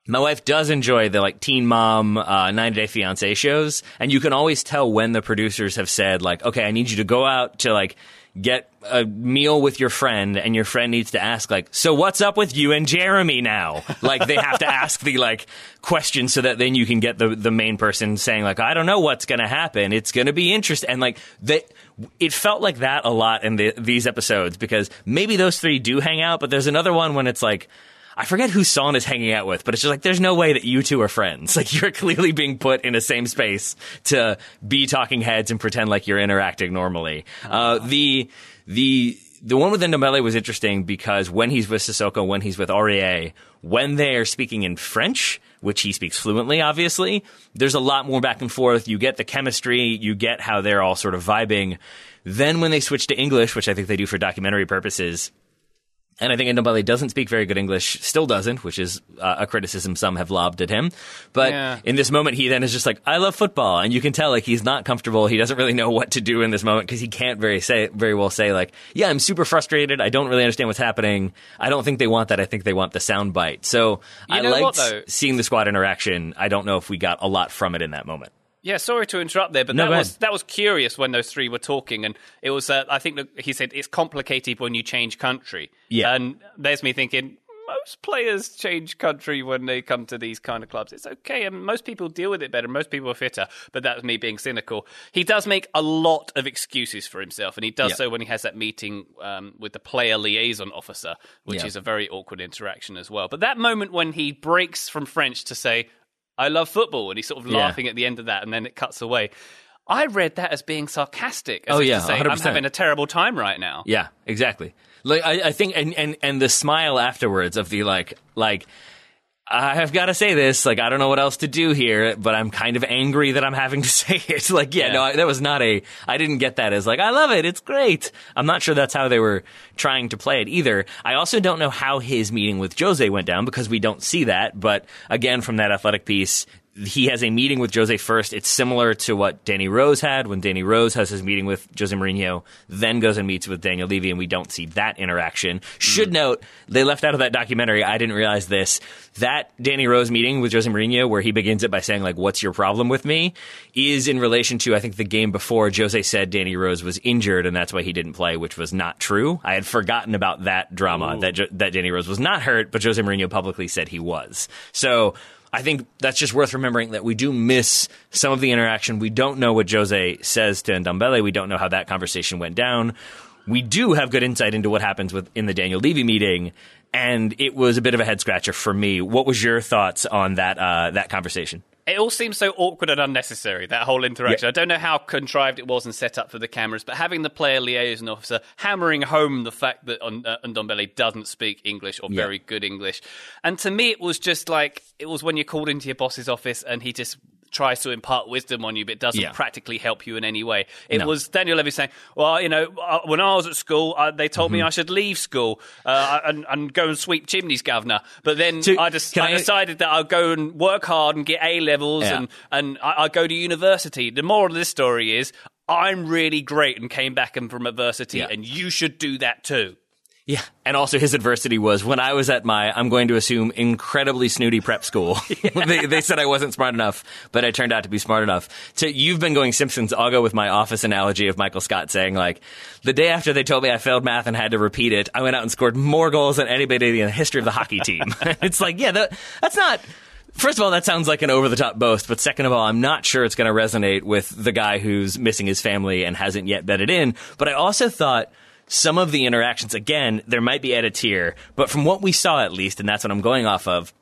My wife does enjoy the like Teen Mom, uh, ninety Day Fiancé shows, and you can always tell when the producers have said like, okay, I need you to go out to like get a meal with your friend, and your friend needs to ask like, so what's up with you and Jeremy now? Like they have to ask the like question so that then you can get the the main person saying like, I don't know what's going to happen. It's going to be interesting. And like they, it felt like that a lot in the, these episodes, because maybe those three do hang out, but there's another one when it's like, I forget who Son is hanging out with, but it's just like, there's no way that you two are friends. Like, you're clearly being put in the same space to be talking heads and pretend like you're interacting normally. Uh, the, the, the one with Ndombele was interesting because when he's with Sissoko, when he's with Aurier, when they are speaking in French, which he speaks fluently, obviously, there's a lot more back and forth. You get the chemistry, you get how they're all sort of vibing. Then when they switch to English, which I think they do for documentary purposes, and I think Ndombele doesn't speak very good English, still doesn't, which is uh, a criticism some have lobbed at him. But
yeah.
in this moment, he then is just like, I love football. And you can tell like he's not comfortable. He doesn't really know what to do in this moment because he can't very say very well say like, yeah, I'm super frustrated. I don't really understand what's happening. I don't think they want that. I think they want the sound bite. So
you
I
know
liked
what, though?
seeing the squad interaction. I don't know if we got a lot from it in that moment.
Yeah, sorry to interrupt there, but
No,
that
go
was
ahead.
that was curious when those three were talking, and it was. Uh, I think that he said it's complicated when you change country.
Yeah.
And there's me thinking most players change country when they come to these kind of clubs. It's okay, and most people deal with it better. Most people are fitter, but that's me being cynical. He does make a lot of excuses for himself, and he does
Yeah.
so when he has that meeting um, with the player liaison officer, which
Yeah.
is a very awkward interaction as well. But that moment when he breaks from French to say, I love football, and he's sort of
Yeah.
laughing at the end of that, and then it cuts away. I read that as being sarcastic. As
Oh,
if
yeah,
to say,
one hundred
I'm
percent.
having a terrible time right now.
Yeah, exactly. Like I, I think, and, and and the smile afterwards of the like, like I've got to say this. Like I don't know what else to do here, but I'm kind of angry that I'm having to say it. Like yeah,
Yeah.
no, I, that was not a. I didn't get that as like I love it. It's great. I'm not sure that's how they were trying to play it either. I also don't know how his meeting with Jose went down because we don't see that. But again, from that Athletic piece, he has a meeting with Jose first. It's similar to what Danny Rose had when Danny Rose has his meeting with Jose Mourinho, then goes and meets with Daniel Levy, and we don't see that interaction. Should note, they left out of that documentary, I didn't realize this, that Danny Rose meeting with Jose Mourinho, where he begins it by saying, like, what's your problem with me, is in relation to, I think, the game before Jose said Danny Rose was injured, and that's why he didn't play, which was not true. I had forgotten about that drama, that, Jo- that Danny Rose was not hurt, but Jose Mourinho publicly said he was. So I think that's just worth remembering that we do miss some of the interaction. We don't know what Jose says to Ndombele. We don't know how that conversation went down. We do have good insight into what happens with in the Daniel Levy meeting, and it was a bit of a head scratcher for me. What was your thoughts on that uh, that conversation?
It all seems so awkward and unnecessary, that whole interaction.
Yeah.
I don't know how contrived it was and set up for the cameras, but having the player liaison officer hammering home the fact that Un- uh, Ndombele doesn't speak English or
Yeah.
very good English. And to me, it was just like, it was when you're called into your boss's office and he just tries to impart wisdom on you, but doesn't
Yeah.
practically help you in any way. It
No.
was Daniel Levy saying, well, you know, uh, when I was at school, uh, they told
Mm-hmm.
me I should leave school uh, and, and go and sweep chimneys, governor. But then
So,
I, just,
can
I
I-
decided that I'll go and work hard and get A-levels
Yeah.
and, and I, I go to university. The moral of this story is, I'm really great and came back and from adversity,
Yeah.
and you should do that too.
Yeah. And also his adversity was when I was at my, I'm going to assume, incredibly snooty prep school. they, they said I wasn't smart enough, but I turned out to be smart enough. So you've been going Simpsons. I'll go with my office analogy of Michael Scott saying, like, the day after they told me I failed math and had to repeat it, I went out and scored more goals than anybody in the history of the hockey team. It's like, yeah, that, that's not... First of all, that sounds like an over-the-top boast, but second of all, I'm not sure it's going to resonate with the guy who's missing his family and hasn't yet bedded in. But I also thought some of the interactions, again, there might be edits here, but from what we saw at least, and that's what I'm going off of,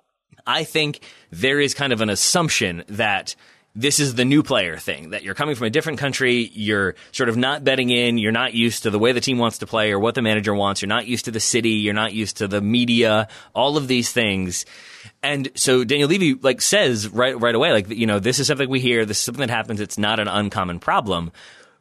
I think there is kind of an assumption that this is the new player thing, that you're coming from a different country, you're sort of not betting in, you're not used to the way the team wants to play or what the manager wants, you're not used to the city, you're not used to the media, all of these things. And so Daniel Levy like says right right away, like, you know, this is something we hear, this is something that happens, it's not an uncommon problem.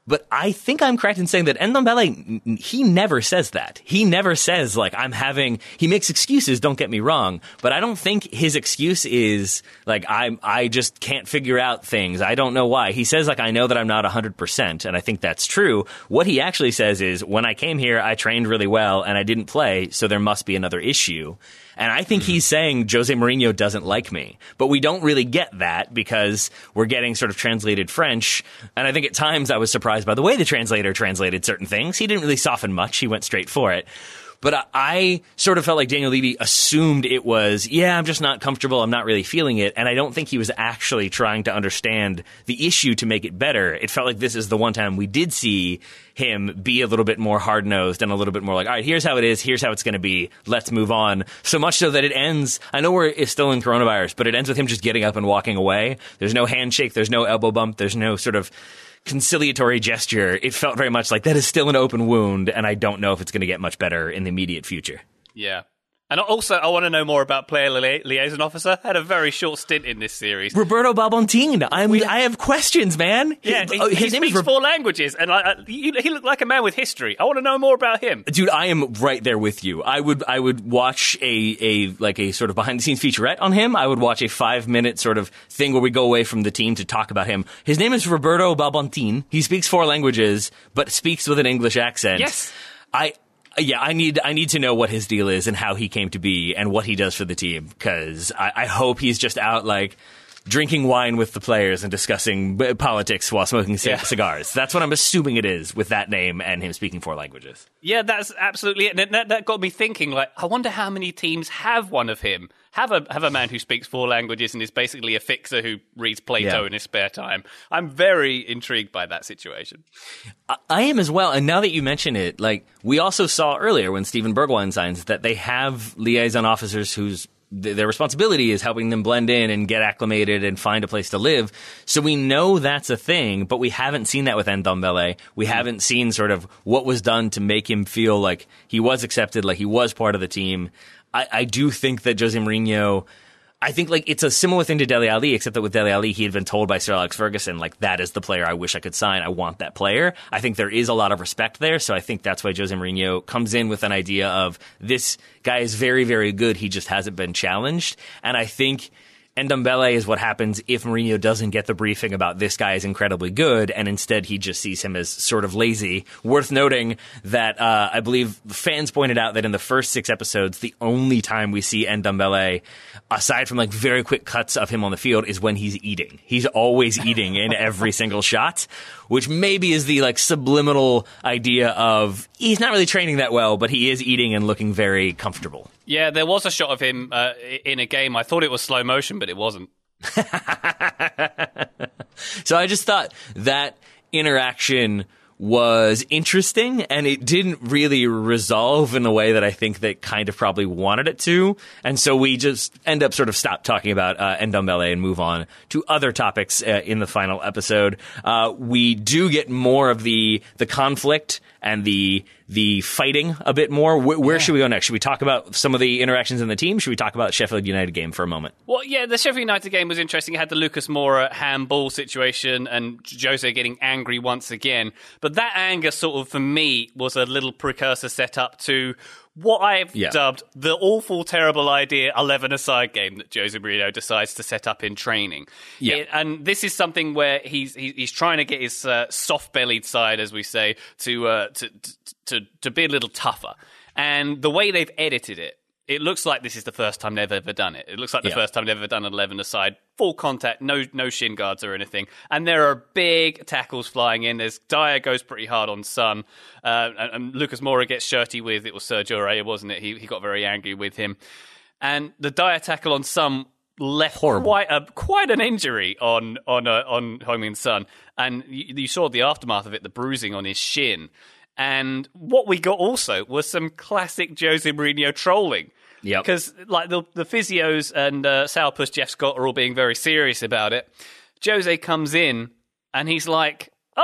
But I think I'm correct in saying that Ndombele, he never says that. He never says, like, I'm having, he makes excuses, don't get me wrong, but I don't think his excuse is, like, I I just can't figure out things. I don't know why. He says, like, I know that I'm not one hundred percent, and I think that's true. What he actually says is, when I came here, I trained really well, and I didn't play, so there must be another issue. And I think he's saying Jose Mourinho doesn't like me. But we don't really get that because we're getting sort of translated French. And I think at times I was surprised by the way the translator translated certain things. He didn't really soften much. He went straight for it. But I, I sort of felt like Daniel Levy assumed it was, yeah, I'm just not comfortable. I'm not really feeling it. And I don't think he was actually trying to understand the issue to make it better. It felt like this is the one time we did see him be a little bit more hard-nosed and a little bit more like, all right, here's how it is. Here's how it's going to be. Let's move on. So much so that it ends, I know we're still in coronavirus, but it ends with him just getting up and walking away. There's no handshake. There's no elbow bump. There's no sort of conciliatory gesture. It felt very much like that is still an open wound, and I don't know if it's going to get much better in the immediate future.
Yeah. And also, I want to know more about player li- liaison officer. Had a very short stint in this series.
Roberto Balbontin. I'm. We, I have questions, man.
Yeah, he, he, his he name speaks is Re- four languages, and I, I, he, he looked like a man with history. I want to know more about him,
dude. I am right there with you. I would. I would watch a a like a sort of behind the scenes featurette on him. I would watch a five minute sort of thing where we go away from the team to talk about him. His name is Roberto Balbontin. He speaks four languages, but speaks with an English accent.
Yes.
I. Yeah, I need I need to know what his deal is and how he came to be and what he does for the team, because I, I hope he's just out like drinking wine with the players and discussing politics while smoking c- yeah. cigars. That's what I'm assuming it is with that name and him speaking four languages.
Yeah, that's absolutely it. That, that got me thinking, like, I wonder how many teams have one of him. Have a have a man who speaks four languages and is basically a fixer who reads Plato yeah. in his spare time. I'm very intrigued by that situation.
I, I am as well. And now that you mention it, like we also saw earlier when Steven Bergwijn signs that they have liaison officers whose th- their responsibility is helping them blend in and get acclimated and find a place to live. So we know that's a thing, but we haven't seen that with Ndombele. We mm-hmm. haven't seen sort of what was done to make him feel like he was accepted, like he was part of the team. I, I do think that Jose Mourinho, I think like it's a similar thing to Dele Alli, except that with Dele Alli, he had been told by Sir Alex Ferguson, like, that is the player I wish I could sign. I want that player. I think there is a lot of respect there. So I think that's why Jose Mourinho comes in with an idea of this guy is very, very good. He just hasn't been challenged. And I think Ndombele is what happens if Mourinho doesn't get the briefing about this guy is incredibly good, and instead he just sees him as sort of lazy. Worth noting that uh, I believe fans pointed out that in the first six episodes, the only time we see Ndombele, aside from like very quick cuts of him on the field, is when he's eating. He's always eating in every single shot, which maybe is the like subliminal idea of he's not really training that well, but he is eating and looking very comfortable.
Yeah, there was a shot of him uh, in a game. I thought it was slow motion, but it wasn't.
So I just thought that interaction was interesting, and it didn't really resolve in the way that I think they kind of probably wanted it to. And so we just end up sort of stop talking about uh, Ndombele and move on to other topics uh, in the final episode. Uh, we do get more of the the conflict and the the fighting a bit more. Where, where yeah. should we go next? Should we talk about some of the interactions in the team? Should we talk about the Sheffield United game for a moment?
Well, yeah, the Sheffield United game was interesting. It had the Lucas Moura handball situation and Jose getting angry once again. But that anger sort of, for me, was a little precursor set up to what I've yeah. dubbed the awful, terrible idea eleven-a-side game that Jose Mourinho decides to set up in training.
Yeah.
It, and this is something where he's he's trying to get his uh, soft-bellied side, as we say, to, uh, to to to be a little tougher. And the way they've edited it, it looks like this is the first time they've ever done it. It looks like the yeah. first time they've ever done an eleven-a-side, full contact, no no shin guards or anything. And there are big tackles flying in. There's Dyer goes pretty hard on Son. Uh, and, and Lucas Moura gets shirty with, it was Sergio Aurier, wasn't it? He he got very angry with him. And the Dyer tackle on Son left Horrible. quite a quite an injury on on uh, on Heung-min Son. And you, you saw the aftermath of it, the bruising on his shin. And what we got also was some classic Jose Mourinho trolling.
Yeah,
because like the the physios and uh, Sourpuss Jeff Scott are all being very serious about it. Jose comes in and he's like, "Oh,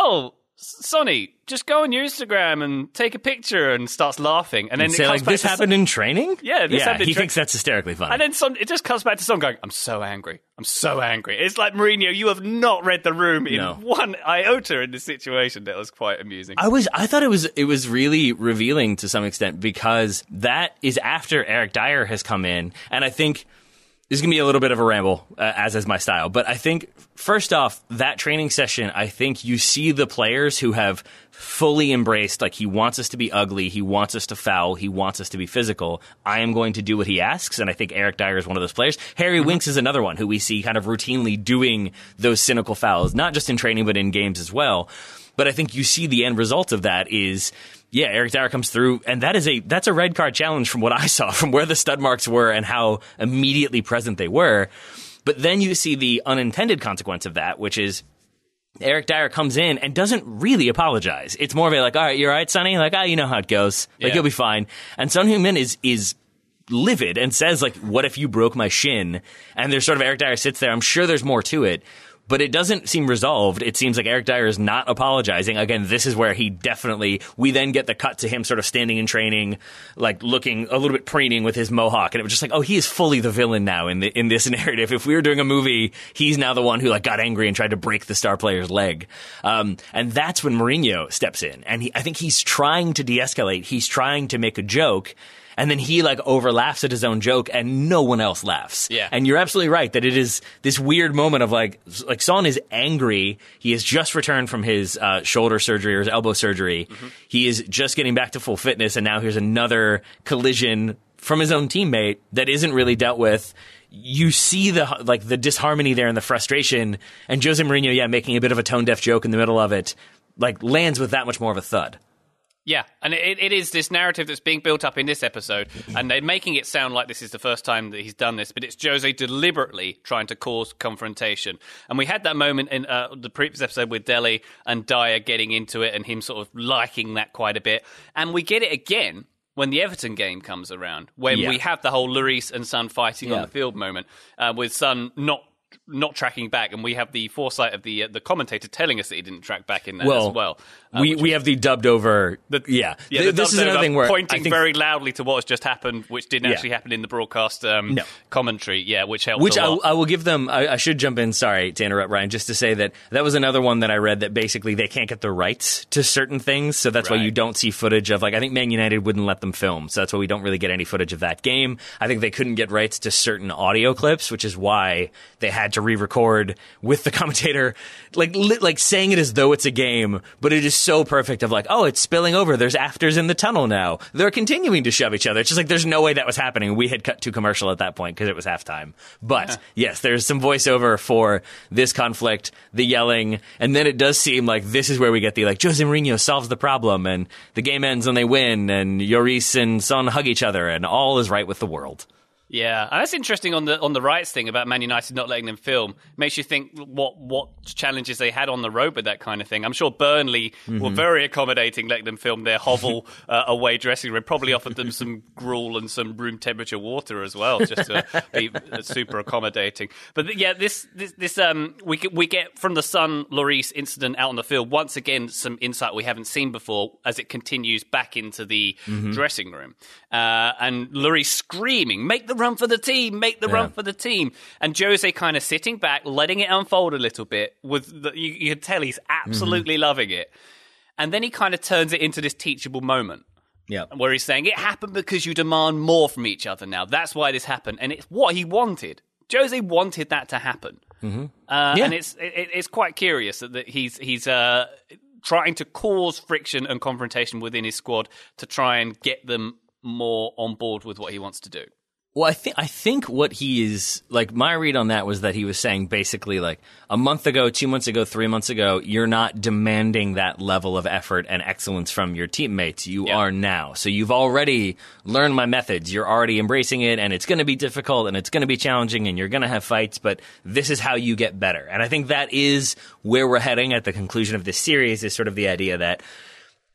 Sonny, just go on your Instagram and take a picture, and starts laughing. And then
and
it
say,
comes
like,
back
this
to
happened
Son-
in training?
Yeah, this
yeah,
happened in
he
tra-
thinks that's hysterically funny.
And then Son, it just comes back to Son going, I'm so angry. I'm so angry. It's like, Mourinho, you have not read the room in
No.
one iota in this situation. That was quite amusing.
I was I thought it was it was really revealing to some extent, because that is after Eric Dyer has come in, and I think this is going to be a little bit of a ramble, uh, as is my style. But I think, first off, that training session, I think you see the players who have fully embraced, like, he wants us to be ugly, he wants us to foul, he wants us to be physical. I am going to do what he asks, and I think Eric Dyer is one of those players. Harry mm-hmm. Winks is another one who we see kind of routinely doing those cynical fouls, not just in training, but in games as well. But I think you see the end result of that is... Yeah, Eric Dyer comes through, and that is a that's a red card challenge from what I saw, from where the stud marks were and how immediately present they were. But then you see the unintended consequence of that, which is Eric Dyer comes in and doesn't really apologize. It's more of a like, all right, you're all right, Sonny? Like, ah, oh, you know how it goes. Like,
yeah.
you'll be fine. And Son Heung-min is is livid and says, like, what if you broke my shin? And there's sort of Eric Dyer sits there. I'm sure there's more to it. But it doesn't seem resolved. It seems like Eric Dyer is not apologizing. Again, this is where he definitely... We then get the cut to him sort of standing in training, like looking a little bit preening with his mohawk. And it was just like, oh, he is fully the villain now in the, in this narrative. If we were doing a movie, he's now the one who like got angry and tried to break the star player's leg. Um, and that's when Mourinho steps in. And he, I think he's trying to de-escalate. He's trying to make a joke. And then he like over laughs at his own joke, and no one else laughs.
Yeah.
And you're absolutely right that it is this weird moment of like, like Son is angry. He has just returned from his uh, shoulder surgery or his elbow surgery. Mm-hmm. He is just getting back to full fitness, and now here's another collision from his own teammate that isn't really dealt with. You see the like the disharmony there and the frustration, and Jose Mourinho, yeah, making a bit of a tone deaf joke in the middle of it, like lands with that much more of a thud.
Yeah, and it, it is this narrative that's being built up in this episode, and they're making it sound like this is the first time that he's done this, but it's Jose deliberately trying to cause confrontation. And we had that moment in uh, the previous episode with Dele and Dyer getting into it and him sort of liking that quite a bit. And we get it again when the Everton game comes around, when
yeah.
we have the whole Lloris and Son fighting
yeah.
on the field moment, uh, with Son not... not tracking back, and we have the foresight of the uh, the commentator telling us that he didn't track back in that
well,
as well. Uh,
we we have the dubbed over. The, yeah,
yeah.
Th- this is another thing where
pointing
I think,
very loudly to what's just happened, which didn't
yeah.
actually happen in the broadcast um,
no.
commentary. Yeah, which helped.
Which
a
I,
lot.
I will give them. I, I should jump in. Sorry to interrupt, Ryan. Just to say that that was another one that I read that basically they can't get the rights to certain things, so that's
right.
why you don't see footage of like I think Man United wouldn't let them film, so that's why we don't really get any footage of that game. I think they couldn't get rights to certain audio clips, which is why they had to re-record with the commentator, like li- like saying it as though it's a game, but it is so perfect of like, oh, it's spilling over. There's afters in the tunnel now. They're continuing to shove each other. It's just like there's no way that was happening. We had cut to commercial at that point because it was halftime. But yeah. yes, there's some voiceover for this conflict, the yelling, and then it does seem like this is where we get the like Jose Mourinho solves the problem, and the game ends when they win, and Lloris and Son hug each other, and all is right with the world.
Yeah, and that's interesting on the on the rights thing about Man United not letting them film. Makes you think what what challenges they had on the road with that kind of thing. I'm sure Burnley mm-hmm. were very accommodating, letting them film their hovel uh, away dressing room. Probably offered them some gruel and some room temperature water as well, just to be super accommodating. But yeah, this this, this um we get, we get from the Son Lloris incident out on the field once again some insight we haven't seen before as it continues back into the mm-hmm. dressing room, uh, and Lloris screaming, "Make the run for the team, make the yeah. run for the team." And Jose kind of sitting back, letting it unfold a little bit. With the, you, you can tell he's absolutely mm-hmm. loving it. And then he kind of turns it into this teachable moment.
Yeah.
Where he's saying, it happened because you demand more from each other now. That's why this happened. And it's what he wanted. Jose wanted that to happen. Mm-hmm. Uh, yeah. And it's it, it's quite curious that, that he's he's uh, trying to cause friction and confrontation within his squad to try and get them more on board with what he wants to do.
Well, I think I think what he is like. My read on that was that he was saying basically like a month ago, two months ago, three months ago, you're not demanding that level of effort and excellence from your teammates. You yep. are now. So you've already learned my methods. You're already embracing it, and it's going to be difficult and it's going to be challenging, and you're going to have fights. But this is how you get better. And I think that is where we're heading at the conclusion of this series. Is sort of the idea that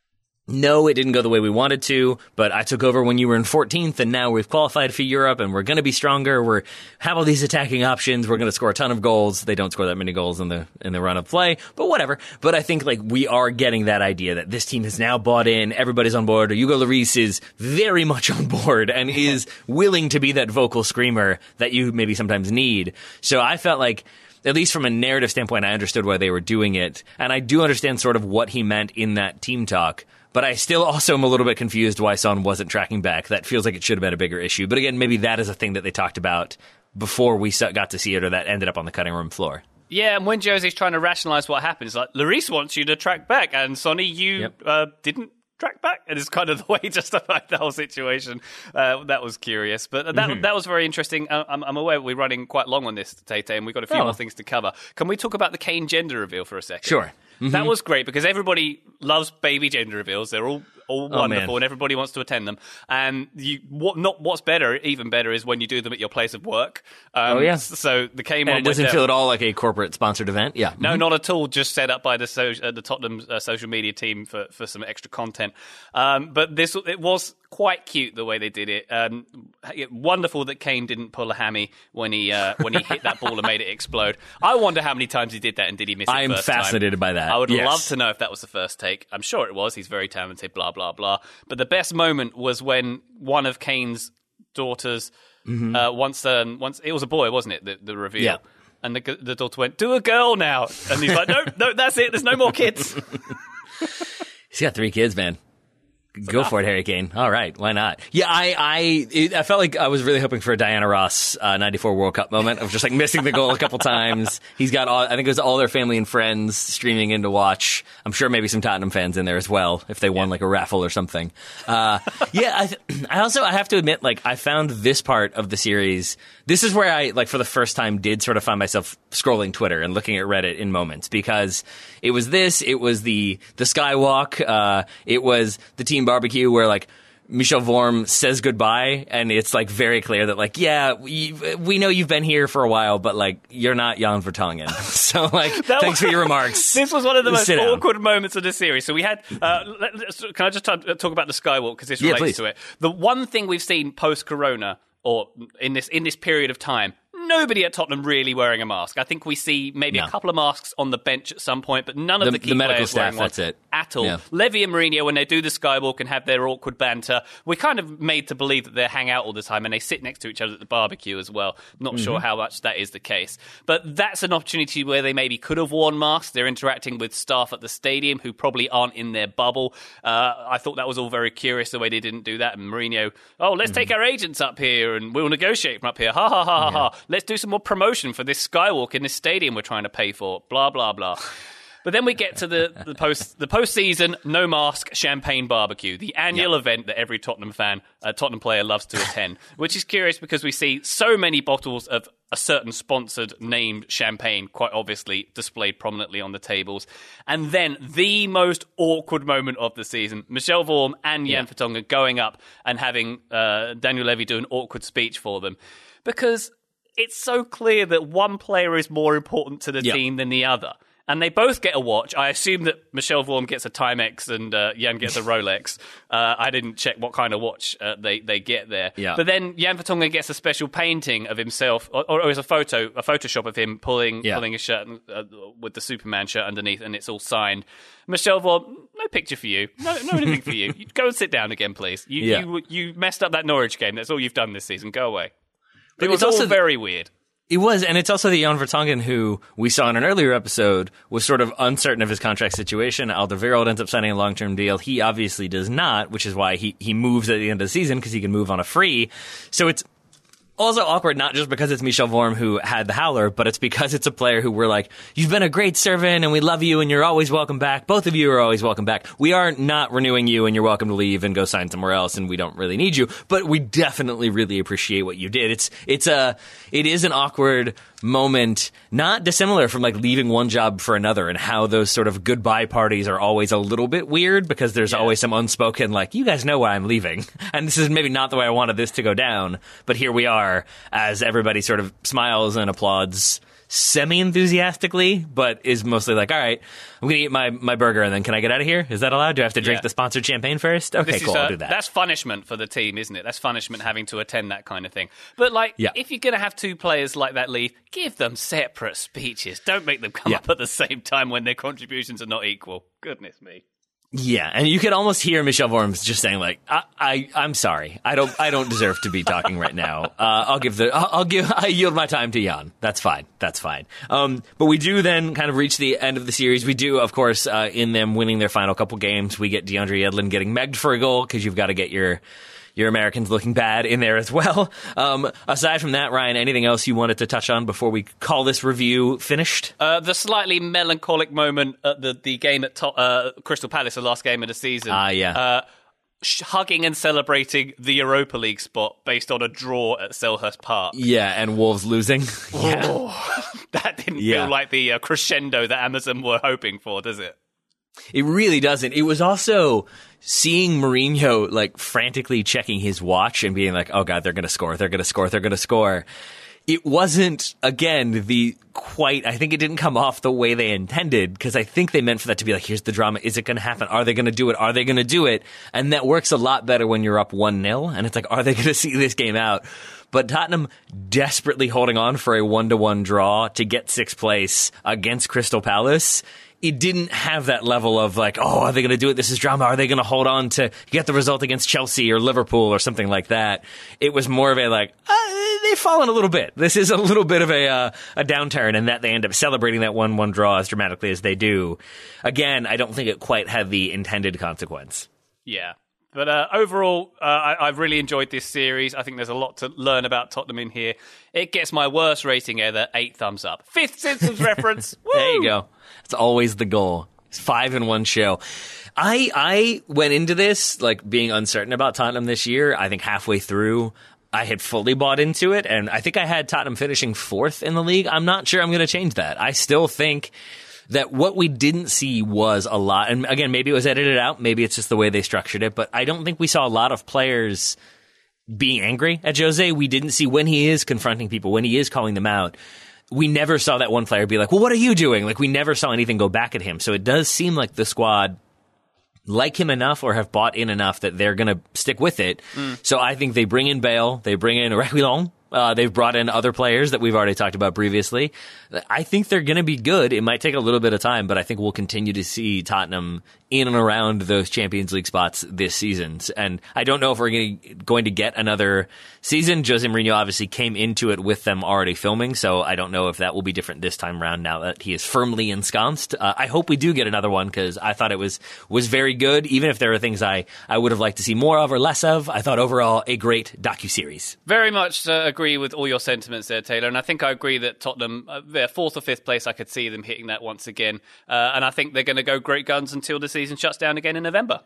no, it didn't go the way we wanted to, but I took over when you were in fourteenth, and now we've qualified for Europe, and we're going to be stronger. We have all these attacking options. We're going to score a ton of goals. They don't score that many goals in the in the run of play, but whatever. But I think like we are getting that idea that this team has now bought in. Everybody's on board. Hugo Lloris is very much on board and is willing to be that vocal screamer that you maybe sometimes need. So I felt like, at least from a narrative standpoint, I understood why they were doing it, and I do understand sort of what he meant in that team talk. But I still also am a little bit confused why Son wasn't tracking back. That feels like it should have been a bigger issue. But again, maybe that is a thing that they talked about before we got to see it, or that ended up on the cutting room floor.
Yeah, and when Jose's trying to rationalise what happened, it's like, Lloris wants you to track back, and Sonny, you
yep.
uh, didn't track back. And it's kind of the way he justified the whole situation. Uh, that was curious. But that mm-hmm. that was very interesting. I'm, I'm aware we're running quite long on this, Tate, and we've got a few oh. more things to cover. Can we talk about the Kane gender reveal for a second?
Sure. Mm-hmm.
That was great because everybody loves baby gender reveals. They're all all
oh,
wonderful,
man.
and everybody wants to attend them. And you, what not what's better, even better, is when you do them at your place of work. Um,
oh yeah.
So the Kane
and
one
it doesn't
went
feel
down.
at all like a corporate sponsored event. Yeah.
No,
mm-hmm.
not at all. Just set up by the so, uh, the Tottenham uh, social media team for, for some extra content. Um, but this it was quite cute the way they did it. Um, wonderful that Kane didn't pull a hammy when he uh, when he hit that ball and made it explode. I wonder how many times he did that and did he miss it
I am
first
fascinated
time.
by that.
I would
yes.
love to know if that was the first take. I'm sure it was. He's very talented, blah, blah, blah. But the best moment was when one of Kane's daughters, mm-hmm. uh, once, um, once it was a boy, wasn't it, the, the reveal?
Yeah.
And the, the daughter went, do a girl now. And he's like, no, no, that's it. There's no more kids.
He's got three kids, man. Go for it, Harry Kane. All right, why not? Yeah, I I, it, I felt like I was really hoping for a Diana Ross uh, ninety-four World Cup moment of just like missing the goal a couple times. He's got all, I think it was all their family and friends streaming in to watch. I'm sure maybe some Tottenham fans in there as well if they won yeah. like a raffle or something. Uh, yeah, I, th- I also I have to admit, like I found this part of the series. This is where I like for the first time did sort of find myself scrolling Twitter and looking at Reddit in moments, because it was this, it was the the Skywalk, uh, it was the team barbecue where like Michel Vorm says goodbye, and it's like very clear that like yeah we, we know you've been here for a while, but like you're not Jan Vertonghen, so like that thanks was, for your remarks.
This was one of the most
Sit
awkward
down.
moments of the series. So we had uh, can I just t- talk about the Skywalk because this
yeah,
relates
please.
to it. The one thing we've seen post Corona or in this in this period of time, nobody at Tottenham really wearing a mask. I think we see maybe
no.
a couple of masks on the bench at some point, but none of
the,
the key
the medical
players
staff,
wearing one
that's it.
at all.
Yeah.
Levy and Mourinho, when they do the Skywalk and have their awkward banter, we're kind of made to believe that they hang out all the time and they sit next to each other at the barbecue as well. Not mm-hmm. sure how much that is the case. But that's an opportunity where they maybe could have worn masks. They're interacting with staff at the stadium who probably aren't in their bubble. Uh, I thought that was all very curious the way they didn't do that. And Mourinho, oh, let's mm-hmm. take our agents up here and we'll negotiate from up here. Ha, ha, ha, ha, ha. Let's do some more promotion for this Skywalk in this stadium we're trying to pay for. Blah, blah, blah. But then we get to the, the post the postseason no mask champagne barbecue, the annual yep. event that every Tottenham fan, uh, Tottenham player loves to attend, which is curious because we see so many bottles of a certain sponsored named champagne, quite obviously displayed prominently on the tables. And then the most awkward moment of the season, Michel Vorm and Jan yeah. Vertonghen going up and having uh, Daniel Levy do an awkward speech for them. Because it's so clear that one player is more important to the yep. team than the other. And they both get a watch. I assume that Michel Vorm gets a Timex and uh, Jan gets a Rolex. Uh, I didn't check what kind of watch uh, they, they get there.
Yeah.
But then Jan Vertonghen gets a special painting of himself, or, or it's a photo, a Photoshop of him pulling yeah. pulling his shirt uh, with the Superman shirt underneath, and it's all signed. Michel Vorm, no picture for you. No, no anything for you. you. Go and sit down again, please. You,
yeah.
you you messed up that Norwich game. That's all you've done this season. Go away.
But
it was
it's also
all very weird.
It was, and it's also the Jan Vertonghen who we saw in an earlier episode was sort of uncertain of his contract situation. Alderweireld ends up signing a long-term deal. He obviously does not, which is why he, he moves at the end of the season because he can move on a free. So it's also awkward, not just because it's Michel Vorm who had the howler, but it's because it's a player who we're like, you've been a great servant and we love you and you're always welcome back. Both of you are always welcome back. We are not renewing you and you're welcome to leave and go sign somewhere else and we don't really need you, but we definitely really appreciate what you did. It's, it's a, it is an awkward moment, not dissimilar from like leaving one job for another and how those sort of goodbye parties are always a little bit weird because there's yeah. always some unspoken, like, you guys know why I'm leaving. And this is maybe not the way I wanted this to go down, but here we are as everybody sort of smiles and applauds semi-enthusiastically, but is mostly like, all right, I'm going to eat my, my burger, and then can I get out of here? Is that allowed? Do I have to drink
Yeah.
the sponsored champagne first? Okay,
This
cool,
is, uh,
I'll do that.
That's punishment for the team, isn't it? That's punishment having to attend that kind of thing. But, like,
Yeah.
if you're going to have two players like that leave, give them separate speeches. Don't make them come
Yeah.
up at the same time when their contributions are not equal. Goodness me.
Yeah, and you could almost hear Michelle Worms just saying, like, I, I, I'm sorry. I don't I don't deserve to be talking right now. Uh, I'll give the, I'll, I'll give, I yield my time to Jan. That's fine. That's fine. Um, but we do then kind of reach the end of the series. We do, of course, uh, in them winning their final couple games, we get DeAndre Yedlin getting megged for a goal because you've got to get your your Americans looking bad in there as well. Um, aside from that, Ryan, anything else you wanted to touch on before we call this review finished?
Uh, the slightly melancholic moment at the, the game at to- uh, Crystal Palace, the last game of the season.
Ah, yeah.
Uh, sh- hugging and celebrating the Europa League spot based on a draw at Selhurst Park.
Yeah, and Wolves losing.
Oh, that didn't
Yeah.
feel like the uh, crescendo that Amazon were hoping for, does it?
It really doesn't. It was also seeing Mourinho like frantically checking his watch and being like, oh God, they're going to score. They're going to score. They're going to score. It wasn't, again, the quite, I think it didn't come off the way they intended because I think they meant for that to be like, here's the drama. Is it going to happen? Are they going to do it? Are they going to do it? And that works a lot better when you're up one nil. And it's like, are they going to see this game out? But Tottenham desperately holding on for a one-to-one draw to get sixth place against Crystal Palace. It didn't have that level of like, oh, are they going to do it? This is drama. Are they going to hold on to get the result against Chelsea or Liverpool or something like that? It was more of a like, uh, they've fallen a little bit. This is a little bit of a uh, a downturn, and that they end up celebrating that one one draw as dramatically as they do. Again, I don't think it quite had the intended consequence.
Yeah. But uh, overall, uh, I, I've really enjoyed this series. I think there's a lot to learn about Tottenham in here. It gets my worst rating ever, eight thumbs up. Fifth Simpsons reference. Woo!
There you go. It's always the goal. It's five in one show. I I went into this like being uncertain about Tottenham this year. I think halfway through, I had fully bought into it, and I think I had Tottenham finishing fourth in the league. I'm not sure I'm going to change that. I still think that what we didn't see was a lot. And again, maybe it was edited out. Maybe it's just the way they structured it. But I don't think we saw a lot of players being angry at Jose. We didn't see when he is confronting people, when he is calling them out. We never saw that one player be like, well, what are you doing? Like, we never saw anything go back at him. So it does seem like the squad like him enough or have bought in enough that they're going to stick with it. Mm. So I think they bring in Bale. They bring in Reguilon. Uh, they've brought in other players that we've already talked about previously. I think they're going to be good. It might take a little bit of time, but I think we'll continue to see Tottenham in and around those Champions League spots this season. And I don't know if we're going to get another season. Jose Mourinho obviously came into it with them already filming, so I don't know if that will be different this time around now that he is firmly ensconced. Uh, I hope we do get another one because I thought it was was very good, even if there are things I, I would have liked to see more of or less of. I thought overall a great docuseries.
Very much uh, agree with all your sentiments there, Taylor, and I think I agree that Tottenham, uh, their fourth or fifth place, I could see them hitting that once again, uh, and I think they're going to go great guns until the season shuts down again in November.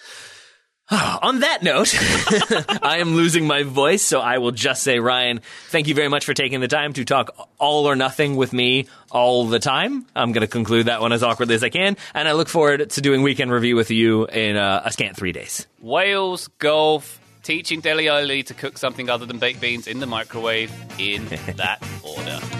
On that note, I am losing my voice, so I will just say, Ryan, thank you very much for taking the time to talk all or nothing with me all the time. I'm going to conclude that one as awkwardly as I can, and I look forward to doing weekend review with you in uh, a scant three days.
Wales, golf, teaching Dele Alli to cook something other than baked beans in the microwave, in that order.